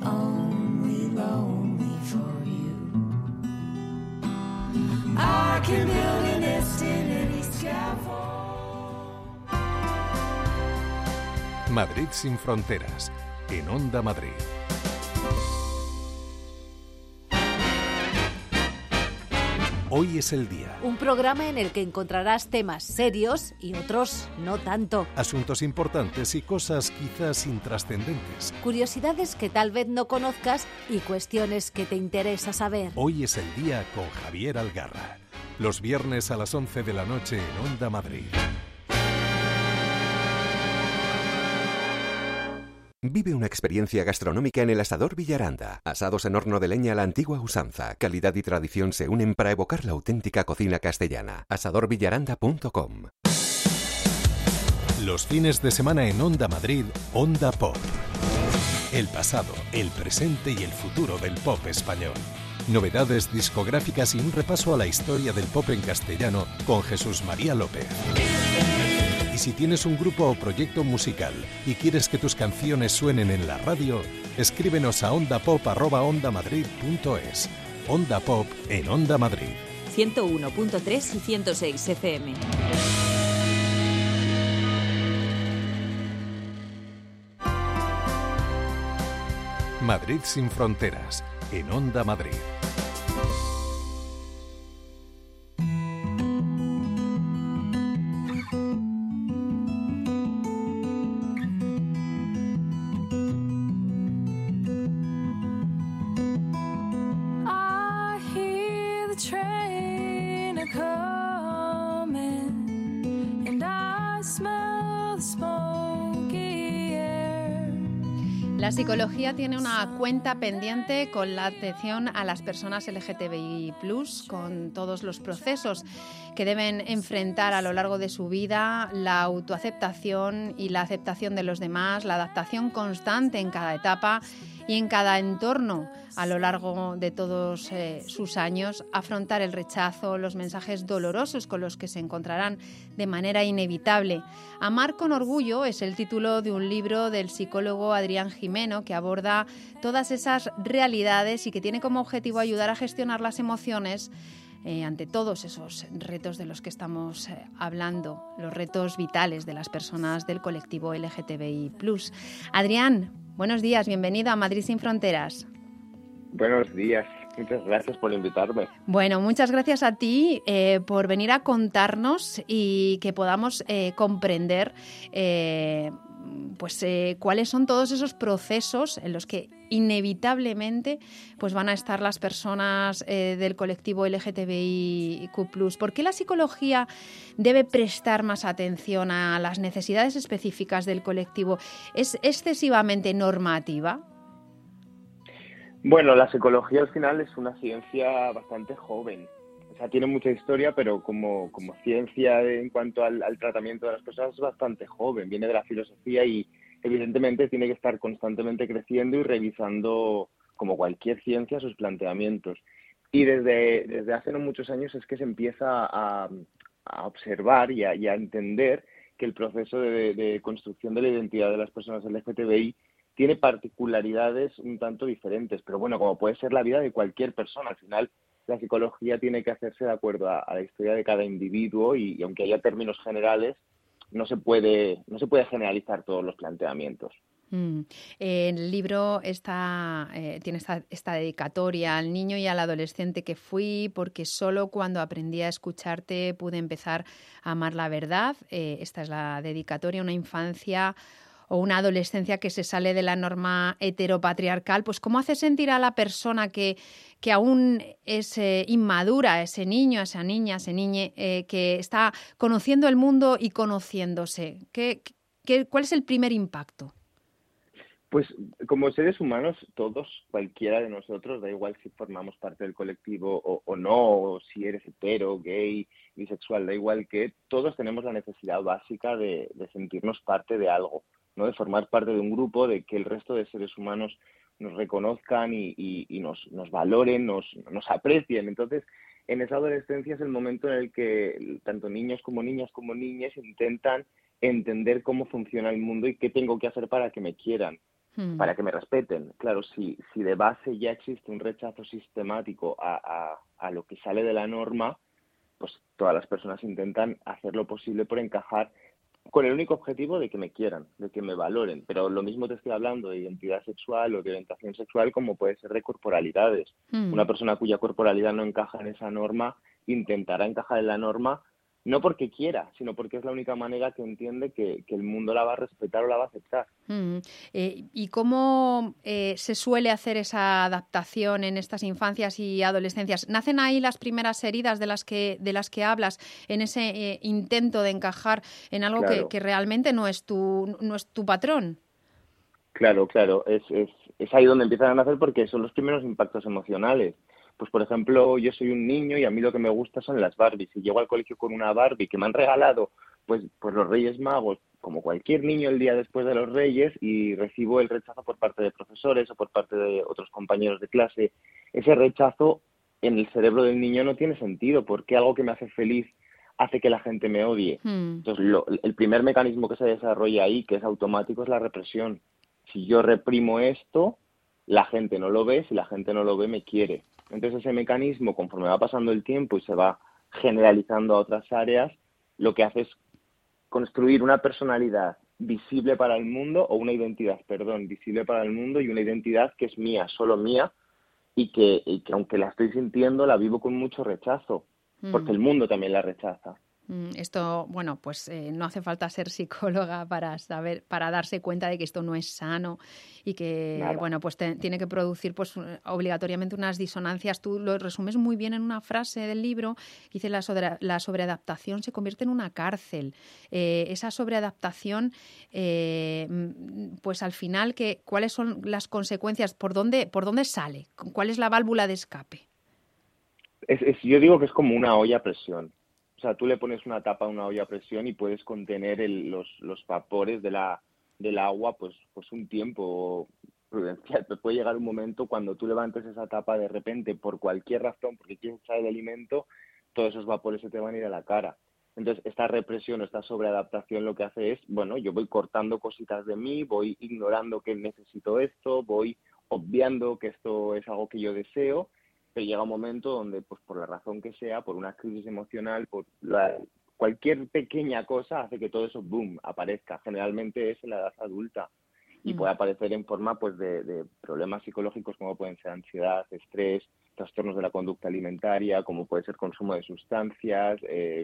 only lonely for you. I can build a nest in any scaffold. Madrid sin fronteras, en Onda Madrid. Hoy es el día. Un programa en el que encontrarás temas serios y otros no tanto. Asuntos importantes y cosas quizás intrascendentes. Curiosidades que tal vez no conozcas y cuestiones que te interesa saber. Hoy es el día con Javier Algarra. Los viernes a las 11 de la noche en Onda Madrid. Vive una experiencia gastronómica en el Asador Villaranda. Asados en horno de leña a la antigua usanza. Calidad y tradición se unen para evocar la auténtica cocina castellana. asadorvillaranda.com. Los fines de semana en Onda Madrid, Onda Pop. El pasado, el presente y el futuro del pop español. Novedades discográficas y un repaso a la historia del pop en castellano con Jesús María López. Y si tienes un grupo o proyecto musical y quieres que tus canciones suenen en la radio, escríbenos a ondapop@ondamadrid.es. Onda Pop en Onda Madrid. 101.3 y 106 FM. Madrid sin fronteras, en Onda Madrid. La psicología tiene una cuenta pendiente con la atención a las personas LGTBI+, con todos los procesos que deben enfrentar a lo largo de su vida, la autoaceptación y la aceptación de los demás, la adaptación constante en cada etapa y en cada entorno a lo largo de todos sus años, afrontar el rechazo, los mensajes dolorosos con los que se encontrarán de manera inevitable. Amar con orgullo es el título de un libro del psicólogo Adrián Jimeno que aborda todas esas realidades y que tiene como objetivo ayudar a gestionar las emociones ante todos esos retos de los que estamos hablando, los retos vitales de las personas del colectivo LGTBI+. Adrián, buenos días, bienvenido a Madrid sin fronteras. Buenos días, muchas gracias por invitarme. Bueno, muchas gracias a ti por venir a contarnos y que podamos comprender cuáles son todos esos procesos en los que inevitablemente pues van a estar las personas del colectivo LGTBIQ+. ¿Por qué la psicología debe prestar más atención a las necesidades específicas del colectivo? ¿Es excesivamente normativa? Bueno, la psicología al final es una ciencia bastante joven. O sea, tiene mucha historia, pero como ciencia en cuanto al tratamiento de las personas es bastante joven. Viene de la filosofía y evidentemente tiene que estar constantemente creciendo y revisando, como cualquier ciencia, sus planteamientos. Y desde hace no muchos años es que se empieza a observar y a entender que el proceso de construcción de la identidad de las personas LGTBI tiene particularidades un tanto diferentes, pero bueno, como puede ser la vida de cualquier persona, al final la psicología tiene que hacerse de acuerdo a la historia de cada individuo y aunque haya términos generales, no se puede generalizar todos los planteamientos. El libro tiene esta dedicatoria al niño y al adolescente que fui, porque solo cuando aprendí a escucharte pude empezar a amar la verdad. Esta es la dedicatoria, una infancia o una adolescencia que se sale de la norma heteropatriarcal. Pues ¿cómo hace sentir a la persona que aún es inmadura, ese niño, esa niña, ese niñe, que está conociendo el mundo y conociéndose? ¿Cuál es el primer impacto? Pues como seres humanos, todos, cualquiera de nosotros, da igual si formamos parte del colectivo o no, o si eres hetero, gay, bisexual, da igual que todos tenemos la necesidad básica de sentirnos parte de algo, ¿no? De formar parte de un grupo, de que el resto de seres humanos nos reconozcan y nos valoren, nos aprecien. Entonces, en esa adolescencia es el momento en el que tanto niños como niñas como niñas intentan entender cómo funciona el mundo y qué tengo que hacer para que me quieran. para que me respeten. Claro, si de base ya existe un rechazo sistemático a lo que sale de la norma, pues todas las personas intentan hacer lo posible por encajar con el único objetivo de que me quieran, de que me valoren. Pero lo mismo te estoy hablando de identidad sexual o de orientación sexual como puede ser de corporalidades. Una persona cuya corporalidad no encaja en esa norma intentará encajar en la norma no porque quiera, sino porque es la única manera que entiende que el mundo la va a respetar o la va a aceptar. ¿Y cómo se suele hacer esa adaptación en estas infancias y adolescencias? ¿Nacen ahí las primeras heridas de las que hablas, en ese intento de encajar en algo Claro. que realmente no es tu patrón? Claro, es ahí donde empiezan a nacer porque son los primeros impactos emocionales. Pues, por ejemplo, yo soy un niño y a mí lo que me gusta son las Barbies. Si llego al colegio con una Barbie que me han regalado, pues los Reyes Magos, como cualquier niño el día después de los Reyes, y recibo el rechazo por parte de profesores o por parte de otros compañeros de clase, ese rechazo en el cerebro del niño no tiene sentido, porque algo que me hace feliz hace que la gente me odie. Entonces, el primer mecanismo que se desarrolla ahí, que es automático, es la represión. Si yo reprimo esto, la gente no lo ve, si la gente no lo ve, me quiere. Entonces ese mecanismo, conforme va pasando el tiempo y se va generalizando a otras áreas, lo que hace es construir una personalidad visible para el mundo, o una identidad, visible para el mundo, y una identidad que es mía, solo mía, y que aunque la estoy sintiendo, la vivo con mucho rechazo, porque el mundo también la rechaza. Esto, bueno, pues no hace falta ser psicóloga para darse cuenta de que esto no es sano y que, Nada. bueno, pues tiene que producir pues obligatoriamente unas disonancias. Tú lo resumes muy bien en una frase del libro, que dice la sobreadaptación se convierte en una cárcel. Esa sobreadaptación, pues al final, ¿cuáles son las consecuencias? ¿Por dónde sale? ¿Cuál es la válvula de escape? Yo digo que es como una olla a presión. O sea, tú le pones una tapa a una olla a presión y puedes contener los vapores del agua pues un tiempo prudencial. Pero puede llegar un momento cuando tú levantes esa tapa de repente por cualquier razón, porque quieres echar el alimento, todos esos vapores se te van a ir a la cara. Entonces, esta represión o esta sobreadaptación lo que hace es, bueno, yo voy cortando cositas de mí, voy ignorando que necesito esto, voy obviando que esto es algo que yo deseo, pero llega un momento donde, pues por la razón que sea, por una crisis emocional, cualquier pequeña cosa hace que todo eso, boom, aparezca. Generalmente es en la edad adulta y puede aparecer en forma pues de problemas psicológicos como pueden ser ansiedad, estrés, trastornos de la conducta alimentaria, como puede ser consumo de sustancias,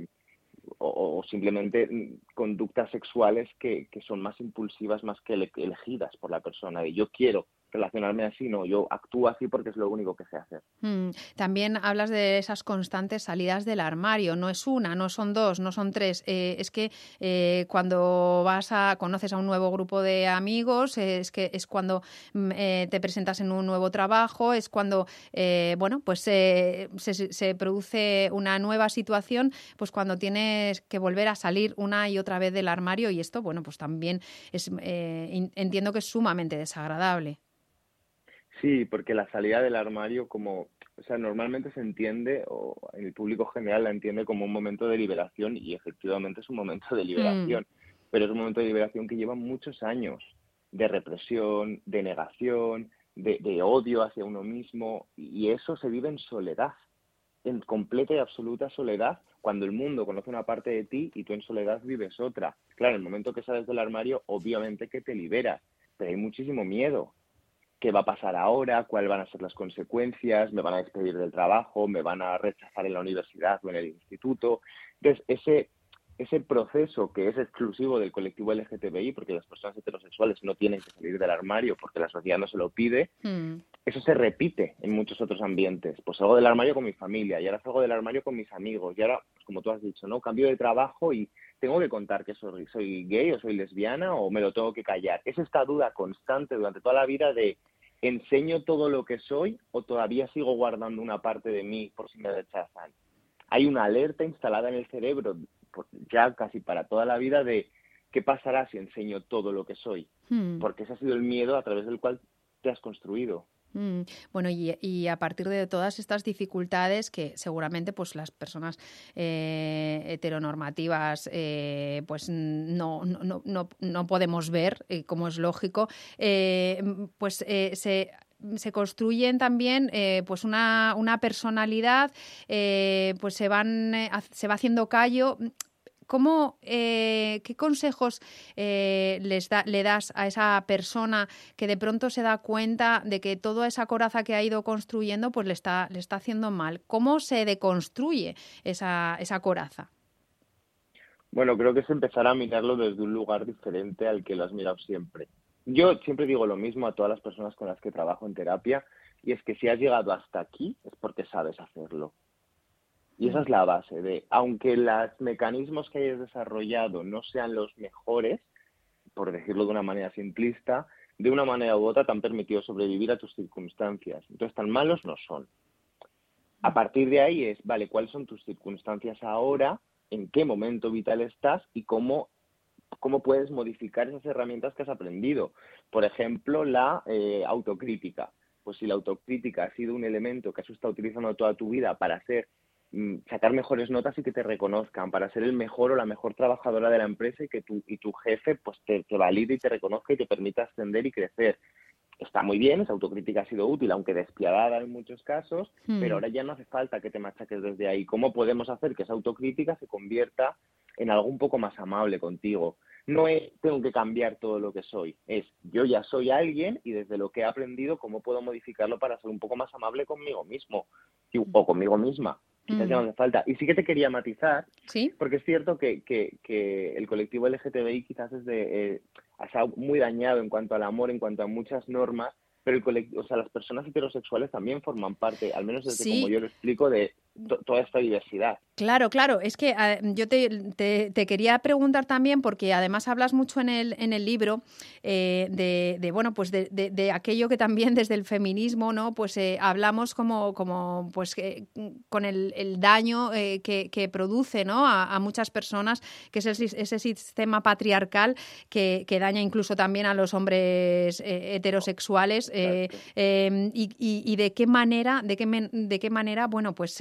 o simplemente conductas sexuales que son más impulsivas, más que elegidas por la persona. Y yo quiero relacionarme así, no, yo actúo así porque es lo único que sé hacer. También hablas de esas constantes salidas del armario. No es una, no son dos, no son tres. Es que cuando conoces a un nuevo grupo de amigos, es cuando te presentas en un nuevo trabajo, es cuando pues se produce una nueva situación, pues cuando tienes que volver a salir una y otra vez del armario, y esto, bueno, pues también entiendo que es sumamente desagradable. Sí, porque la salida del armario normalmente se entiende, o el público general la entiende como un momento de liberación, y efectivamente es un momento de liberación, pero es un momento de liberación que lleva muchos años de represión, de negación, de odio hacia uno mismo, y eso se vive en soledad, en completa y absoluta soledad, cuando el mundo conoce una parte de ti y tú en soledad vives otra. Claro, en el momento que sales del armario, obviamente que te liberas, pero hay muchísimo miedo. ¿Qué va a pasar ahora? ¿Cuáles van a ser las consecuencias? ¿Me van a despedir del trabajo? ¿Me van a rechazar en la universidad o en el instituto? Entonces, ese proceso que es exclusivo del colectivo LGTBI, porque las personas heterosexuales no tienen que salir del armario porque la sociedad no se lo pide, eso se repite en muchos otros ambientes. Pues salgo del armario con mi familia, y ahora salgo del armario con mis amigos, y ahora, pues como tú has dicho, ¿no? Cambio de trabajo y tengo que contar que soy gay o soy lesbiana, o me lo tengo que callar. Es esta duda constante durante toda la vida de ¿enseño todo lo que soy o todavía sigo guardando una parte de mí por si me rechazan? Hay una alerta instalada en el cerebro ya casi para toda la vida de ¿qué pasará si enseño todo lo que soy? Porque ese ha sido el miedo a través del cual te has construido. Bueno, y a partir de todas estas dificultades que seguramente pues las personas heteronormativas pues no podemos ver, como es lógico, pues se construyen también pues una personalidad, pues se va haciendo callo. ¿Qué consejos le das a esa persona que de pronto se da cuenta de que toda esa coraza que ha ido construyendo pues le está haciendo mal? ¿Cómo se deconstruye esa coraza? Bueno, creo que es empezar a mirarlo desde un lugar diferente al que lo has mirado siempre. Yo siempre digo lo mismo a todas las personas con las que trabajo en terapia, y es que si has llegado hasta aquí es porque sabes hacerlo. Y esa es la base de, aunque los mecanismos que hayas desarrollado no sean los mejores, por decirlo de una manera simplista, de una manera u otra te han permitido sobrevivir a tus circunstancias. Entonces, tan malos no son. A partir de ahí es, vale, ¿cuáles son tus circunstancias ahora? ¿En qué momento vital estás? Y cómo puedes modificar esas herramientas que has aprendido. Por ejemplo, la autocrítica. Pues si la autocrítica ha sido un elemento que has estado utilizando toda tu vida para sacar mejores notas y que te reconozcan, para ser el mejor o la mejor trabajadora de la empresa y que tu jefe pues te valide y te reconozca y te permita ascender y crecer. Está muy bien, esa autocrítica ha sido útil, aunque despiadada en muchos casos, pero ahora ya no hace falta que te machaques desde ahí. ¿Cómo podemos hacer que esa autocrítica se convierta en algo un poco más amable contigo? No es tengo que cambiar todo lo que soy, es yo ya soy alguien y desde lo que he aprendido, ¿cómo puedo modificarlo para ser un poco más amable conmigo mismo o conmigo misma? Quizás ya no hace falta. Y sí que te quería matizar, ¿sí? Porque es cierto que el colectivo LGTBI quizás ha estado muy dañado en cuanto al amor, en cuanto a muchas normas, pero las personas heterosexuales también forman parte, al menos desde como yo lo explico, de toda esta diversidad. Claro. Es que yo te quería preguntar también, porque además hablas mucho en el libro de aquello que también desde el feminismo, ¿no? Pues hablamos como pues con el daño que produce, ¿no? A muchas personas, que es ese sistema patriarcal que daña incluso también a los hombres heterosexuales, y de qué manera, bueno, pues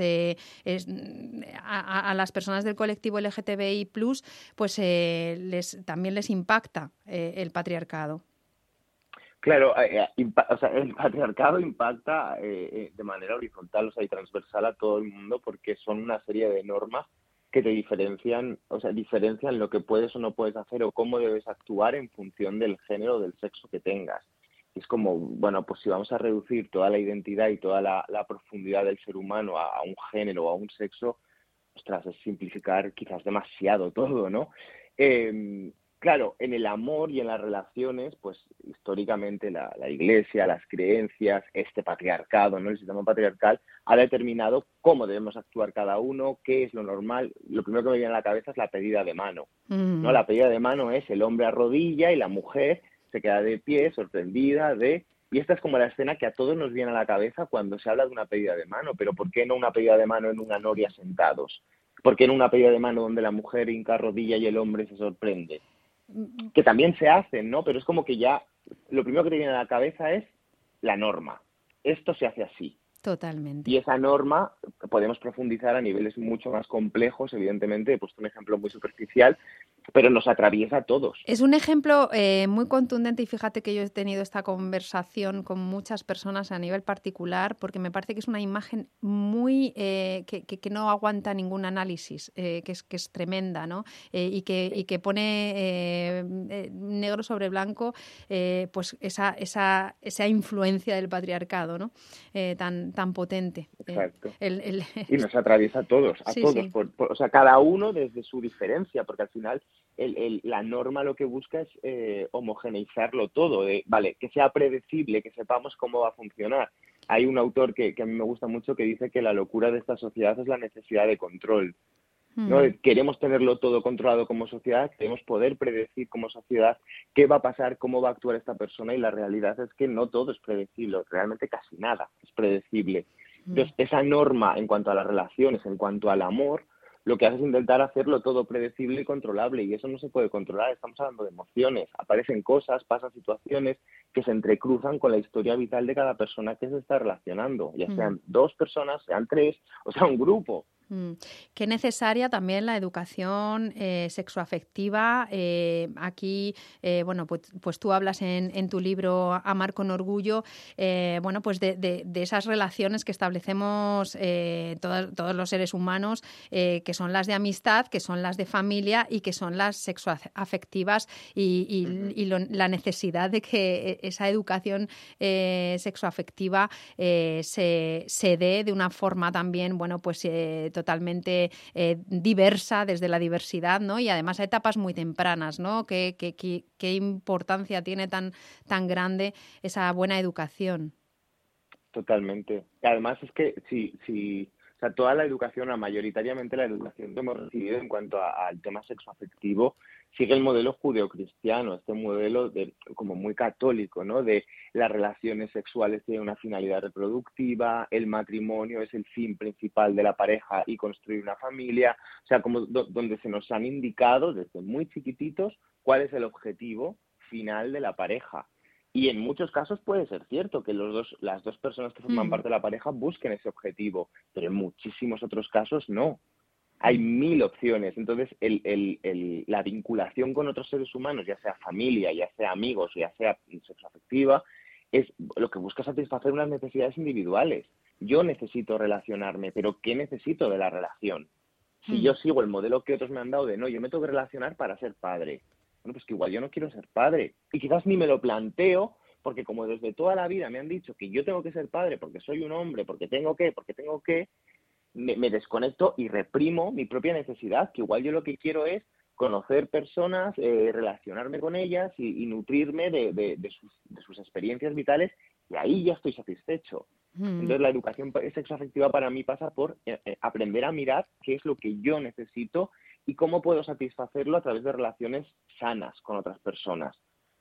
a las personas del colectivo LGTBI+, pues también les impacta el patriarcado. Claro, el patriarcado impacta de manera horizontal, y transversal a todo el mundo, porque son una serie de normas que te diferencian lo que puedes o no puedes hacer o cómo debes actuar en función del género o del sexo que tengas. Es como, bueno, pues si vamos a reducir toda la identidad y toda la profundidad del ser humano a un género o a un sexo, ostras, es simplificar quizás demasiado todo, ¿no? Claro, en el amor y en las relaciones, pues históricamente la Iglesia, las creencias, este patriarcado, ¿no? El sistema patriarcal ha determinado cómo debemos actuar cada uno, qué es lo normal. Lo primero que me viene a la cabeza es la pedida de mano, ¿no? La pedida de mano es el hombre arrodilla y la mujer se queda de pie, sorprendida y esta es como la escena que a todos nos viene a la cabeza cuando se habla de una pedida de mano, pero ¿por qué no una pedida de mano en una noria sentados? ¿Por qué no una pedida de mano donde la mujer hinca rodilla y el hombre se sorprende? Que también se hacen, ¿no? Pero es como que ya lo primero que te viene a la cabeza es la norma. Esto se hace así. Totalmente. Y esa norma podemos profundizar a niveles mucho más complejos, evidentemente. He puesto un ejemplo muy superficial, pero nos atraviesa a todos. Es un ejemplo muy contundente y fíjate que yo he tenido esta conversación con muchas personas a nivel particular porque me parece que es una imagen muy que no aguanta ningún análisis, que es tremenda, ¿no? Y que pone negro sobre blanco pues esa influencia del patriarcado, ¿no? Tan potente. Exacto. Y nos atraviesa a todos, todos. Sí. Cada uno desde su diferencia, porque al final la norma lo que busca es homogeneizarlo todo, que sea predecible, que sepamos cómo va a funcionar. Hay un autor que a mí me gusta mucho que dice que la locura de esta sociedad es la necesidad de control, ¿no? Queremos tenerlo todo controlado como sociedad, queremos poder predecir como sociedad qué va a pasar, cómo va a actuar esta persona, y la realidad es que no todo es predecible, realmente casi nada es predecible. Entonces, esa norma en cuanto a las relaciones, en cuanto al amor, lo que hace es intentar hacerlo todo predecible y controlable, y eso no se puede controlar. Estamos hablando de emociones, aparecen cosas, pasan situaciones que se entrecruzan con la historia vital de cada persona que se está relacionando, ya sean 2 personas, sean 3, o sea, un grupo. Qué necesaria también la educación sexoafectiva. Aquí, bueno, pues tú hablas en tu libro Amar con orgullo, bueno, pues de esas relaciones que establecemos todos los seres humanos, que son las de amistad, que son las de familia y que son las sexoafectivas, y la necesidad de que esa educación sexoafectiva se dé de una forma también, bueno, pues totalmente diversa, desde la diversidad, ¿no? Y además a etapas muy tempranas, ¿no? ¿Qué importancia tiene tan grande esa buena educación? Totalmente. Y además es que o sea, toda la educación, mayoritariamente la educación que hemos recibido en cuanto al tema sexoafectivo, sigue el modelo judeocristiano, este modelo como muy católico, ¿no? De las relaciones sexuales tienen una finalidad reproductiva, el matrimonio es el fin principal de la pareja y construir una familia, o sea, como donde se nos han indicado desde muy chiquititos cuál es el objetivo final de la pareja. Y en muchos casos puede ser cierto que las dos personas que forman parte de la pareja busquen ese objetivo, pero en muchísimos otros casos no. Hay 1000 opciones. Entonces, la vinculación con otros seres humanos, ya sea familia, ya sea amigos, ya sea sexoafectiva, es lo que busca satisfacer unas necesidades individuales. Yo necesito relacionarme, pero ¿qué necesito de la relación? Si yo sigo el modelo que otros me han dado de no, yo me tengo que relacionar para ser padre. Bueno, pues que igual yo no quiero ser padre. Y quizás ni me lo planteo, porque como desde toda la vida me han dicho que yo tengo que ser padre porque soy un hombre, porque tengo que, me desconecto y reprimo mi propia necesidad, que igual yo lo que quiero es conocer personas, relacionarme con ellas y nutrirme de sus experiencias vitales, y ahí ya estoy satisfecho. Entonces la educación sexoafectiva para mí pasa por aprender a mirar qué es lo que yo necesito y cómo puedo satisfacerlo a través de relaciones sanas con otras personas.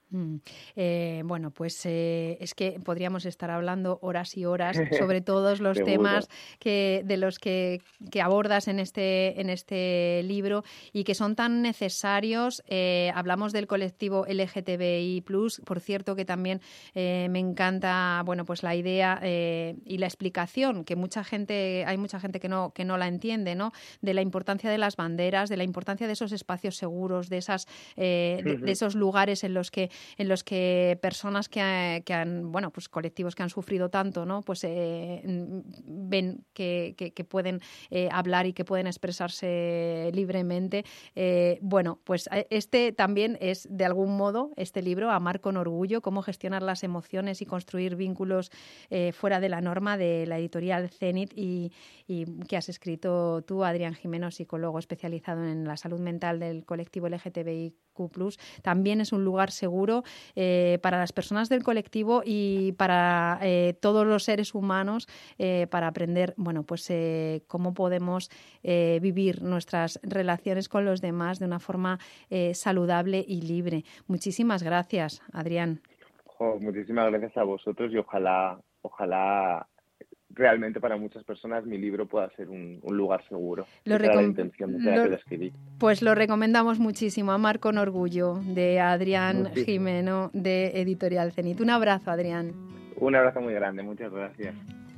Bueno, pues es que podríamos estar hablando horas y horas sobre todos los temas de los que abordas en este libro y que son tan necesarios. Hablamos del colectivo LGTBI+, por cierto, que también me encanta, bueno, pues la idea y la explicación, que hay mucha gente que no la entiende, ¿no? De la importancia de las banderas, de la importancia de esos espacios seguros, de esos lugares en los que personas que han, bueno, pues colectivos que han sufrido tanto, ¿no? Pues ven que pueden hablar y que pueden expresarse libremente. Bueno, pues este también es, de algún modo, este libro, Amar con orgullo, cómo gestionar las emociones y construir vínculos fuera de la norma, de la editorial Zenit, y que has escrito tú, Adrián Jimeno, psicólogo especializado en la salud mental del colectivo LGTBIQ+. También es un lugar seguro para las personas del colectivo y para todos los seres humanos, para aprender, bueno, pues cómo podemos vivir nuestras relaciones con los demás de una forma saludable y libre. Muchísimas gracias, Adrián. Muchísimas gracias a vosotros, y ojalá realmente para muchas personas mi libro pueda ser un lugar seguro. Esa era la intención de que lo escribí. Pues lo recomendamos muchísimo, Amar con orgullo, de Adrián Jimeno, de Editorial Zenit. Un abrazo, Adrián. Un abrazo muy grande, muchas gracias.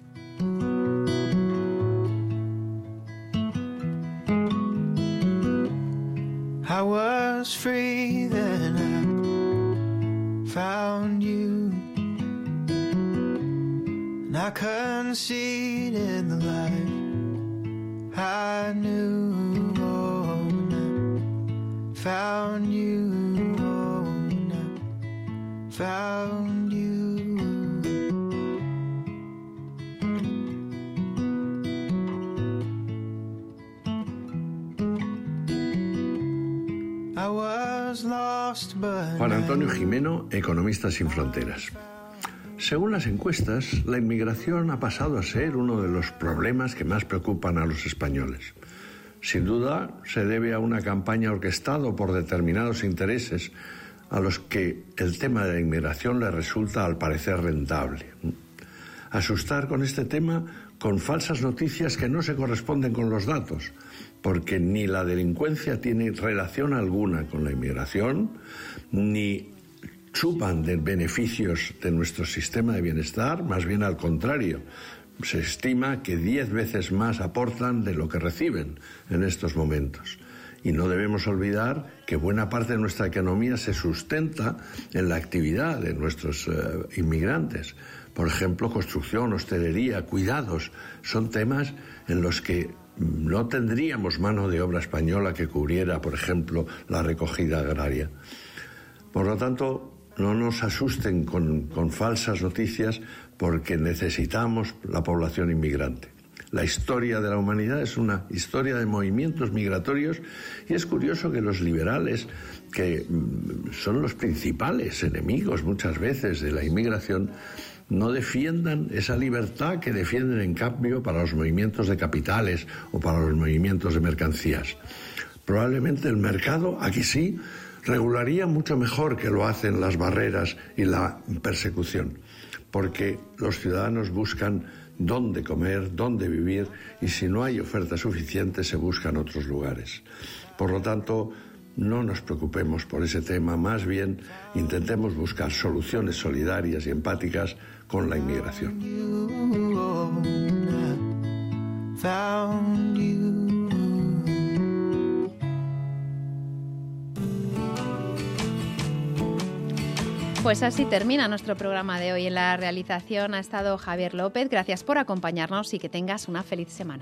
I was free then I found you, and I conceded the life I knew. Oh, and I found you. Oh, and I found you. Juan Antonio Jimeno, Economistas sin Fronteras. Según las encuestas, la inmigración ha pasado a ser uno de los problemas que más preocupan a los españoles. Sin duda, se debe a una campaña orquestada por determinados intereses a los que el tema de la inmigración les resulta al parecer rentable. Asustar con este tema con falsas noticias que no se corresponden con los datos, porque ni la delincuencia tiene relación alguna con la inmigración, ni chupan de beneficios de nuestro sistema de bienestar, más bien al contrario. Se estima que 10 veces más aportan de lo que reciben en estos momentos. Y no debemos olvidar que buena parte de nuestra economía se sustenta en la actividad de nuestros inmigrantes. Por ejemplo, construcción, hostelería, cuidados, son temas en los que no tendríamos mano de obra española que cubriera, por ejemplo, la recogida agraria. Por lo tanto, no nos asusten con falsas noticias, porque necesitamos la población inmigrante. La historia de la humanidad es una historia de movimientos migratorios, y es curioso que los liberales, que son los principales enemigos muchas veces de la inmigración, no defiendan esa libertad que defienden en cambio para los movimientos de capitales o para los movimientos de mercancías. Probablemente el mercado, aquí sí, regularía mucho mejor que lo hacen las barreras y la persecución, porque los ciudadanos buscan dónde comer, dónde vivir, y si no hay oferta suficiente se buscan otros lugares. Por lo tanto, no nos preocupemos por ese tema, más bien intentemos buscar soluciones solidarias y empáticas con la inmigración. Pues así termina nuestro programa de hoy. En la realización ha estado Javier López. Gracias por acompañarnos y que tengas una feliz semana.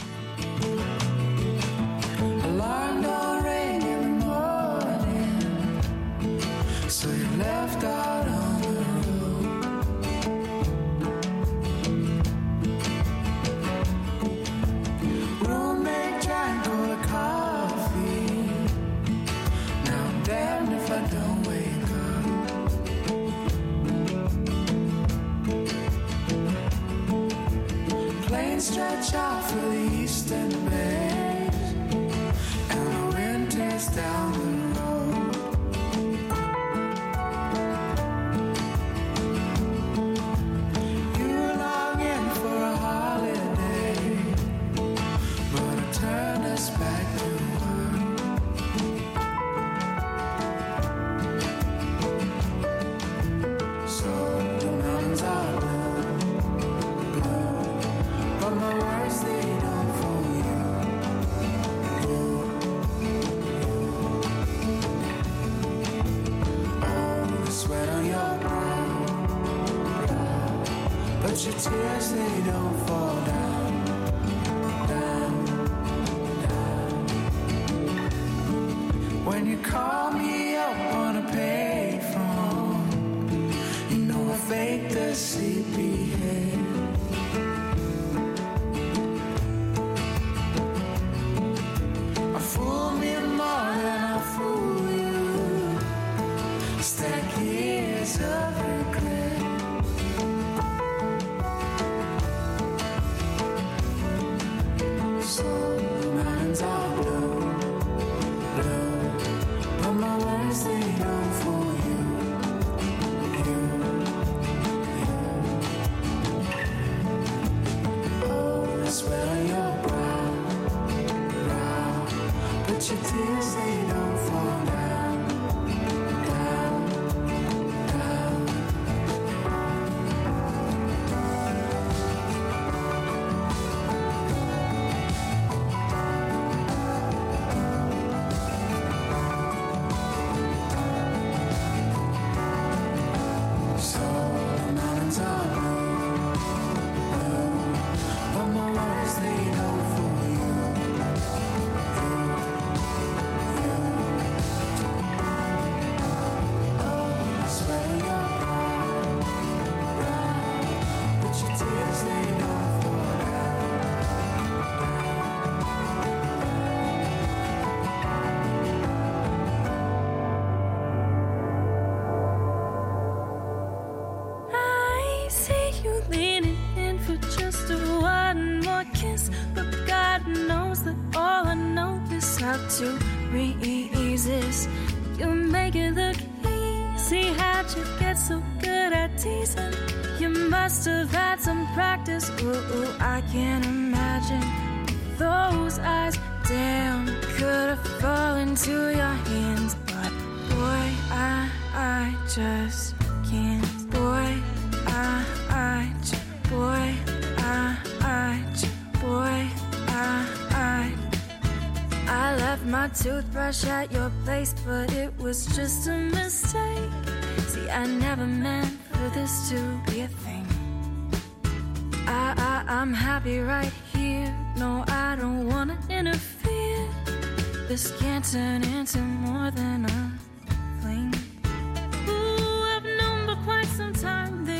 Stretch out for the eastern bay, and the winter's down the road. You're longing for a holiday, but it turned us back to work. So the mountains are blue, but my words, they don't fool you. Oh, the sweat on your brow, but your tears, they don't fall down, down, down. When you call me up on a payphone, you know I fake the sleepyhead. Fool me more than I fool you. Stack years of regret. So the mountains are blue, blue, but my words, they don't fool you. Oh, the sweat on your brow, but your tears, they don't fall down, down, down. So the mountains are blue, blue, but my words, they don't fool you. I see you leaning in for just one more kiss, but God knows that all I know is how to resist. You make it look easy, how'd you get so good at teasing? You must have had some practice, ooh, I can't imagine those eyes. Damn, could have fallen to your hands, but boy, I just can't. Boy, I left my toothbrush at your place, but it was just a mistake. See, I never meant for this to be a thing. I'm happy right here. No, I don't wanna interfere. This can't turn into more than a fling. Ooh, I've known for quite some time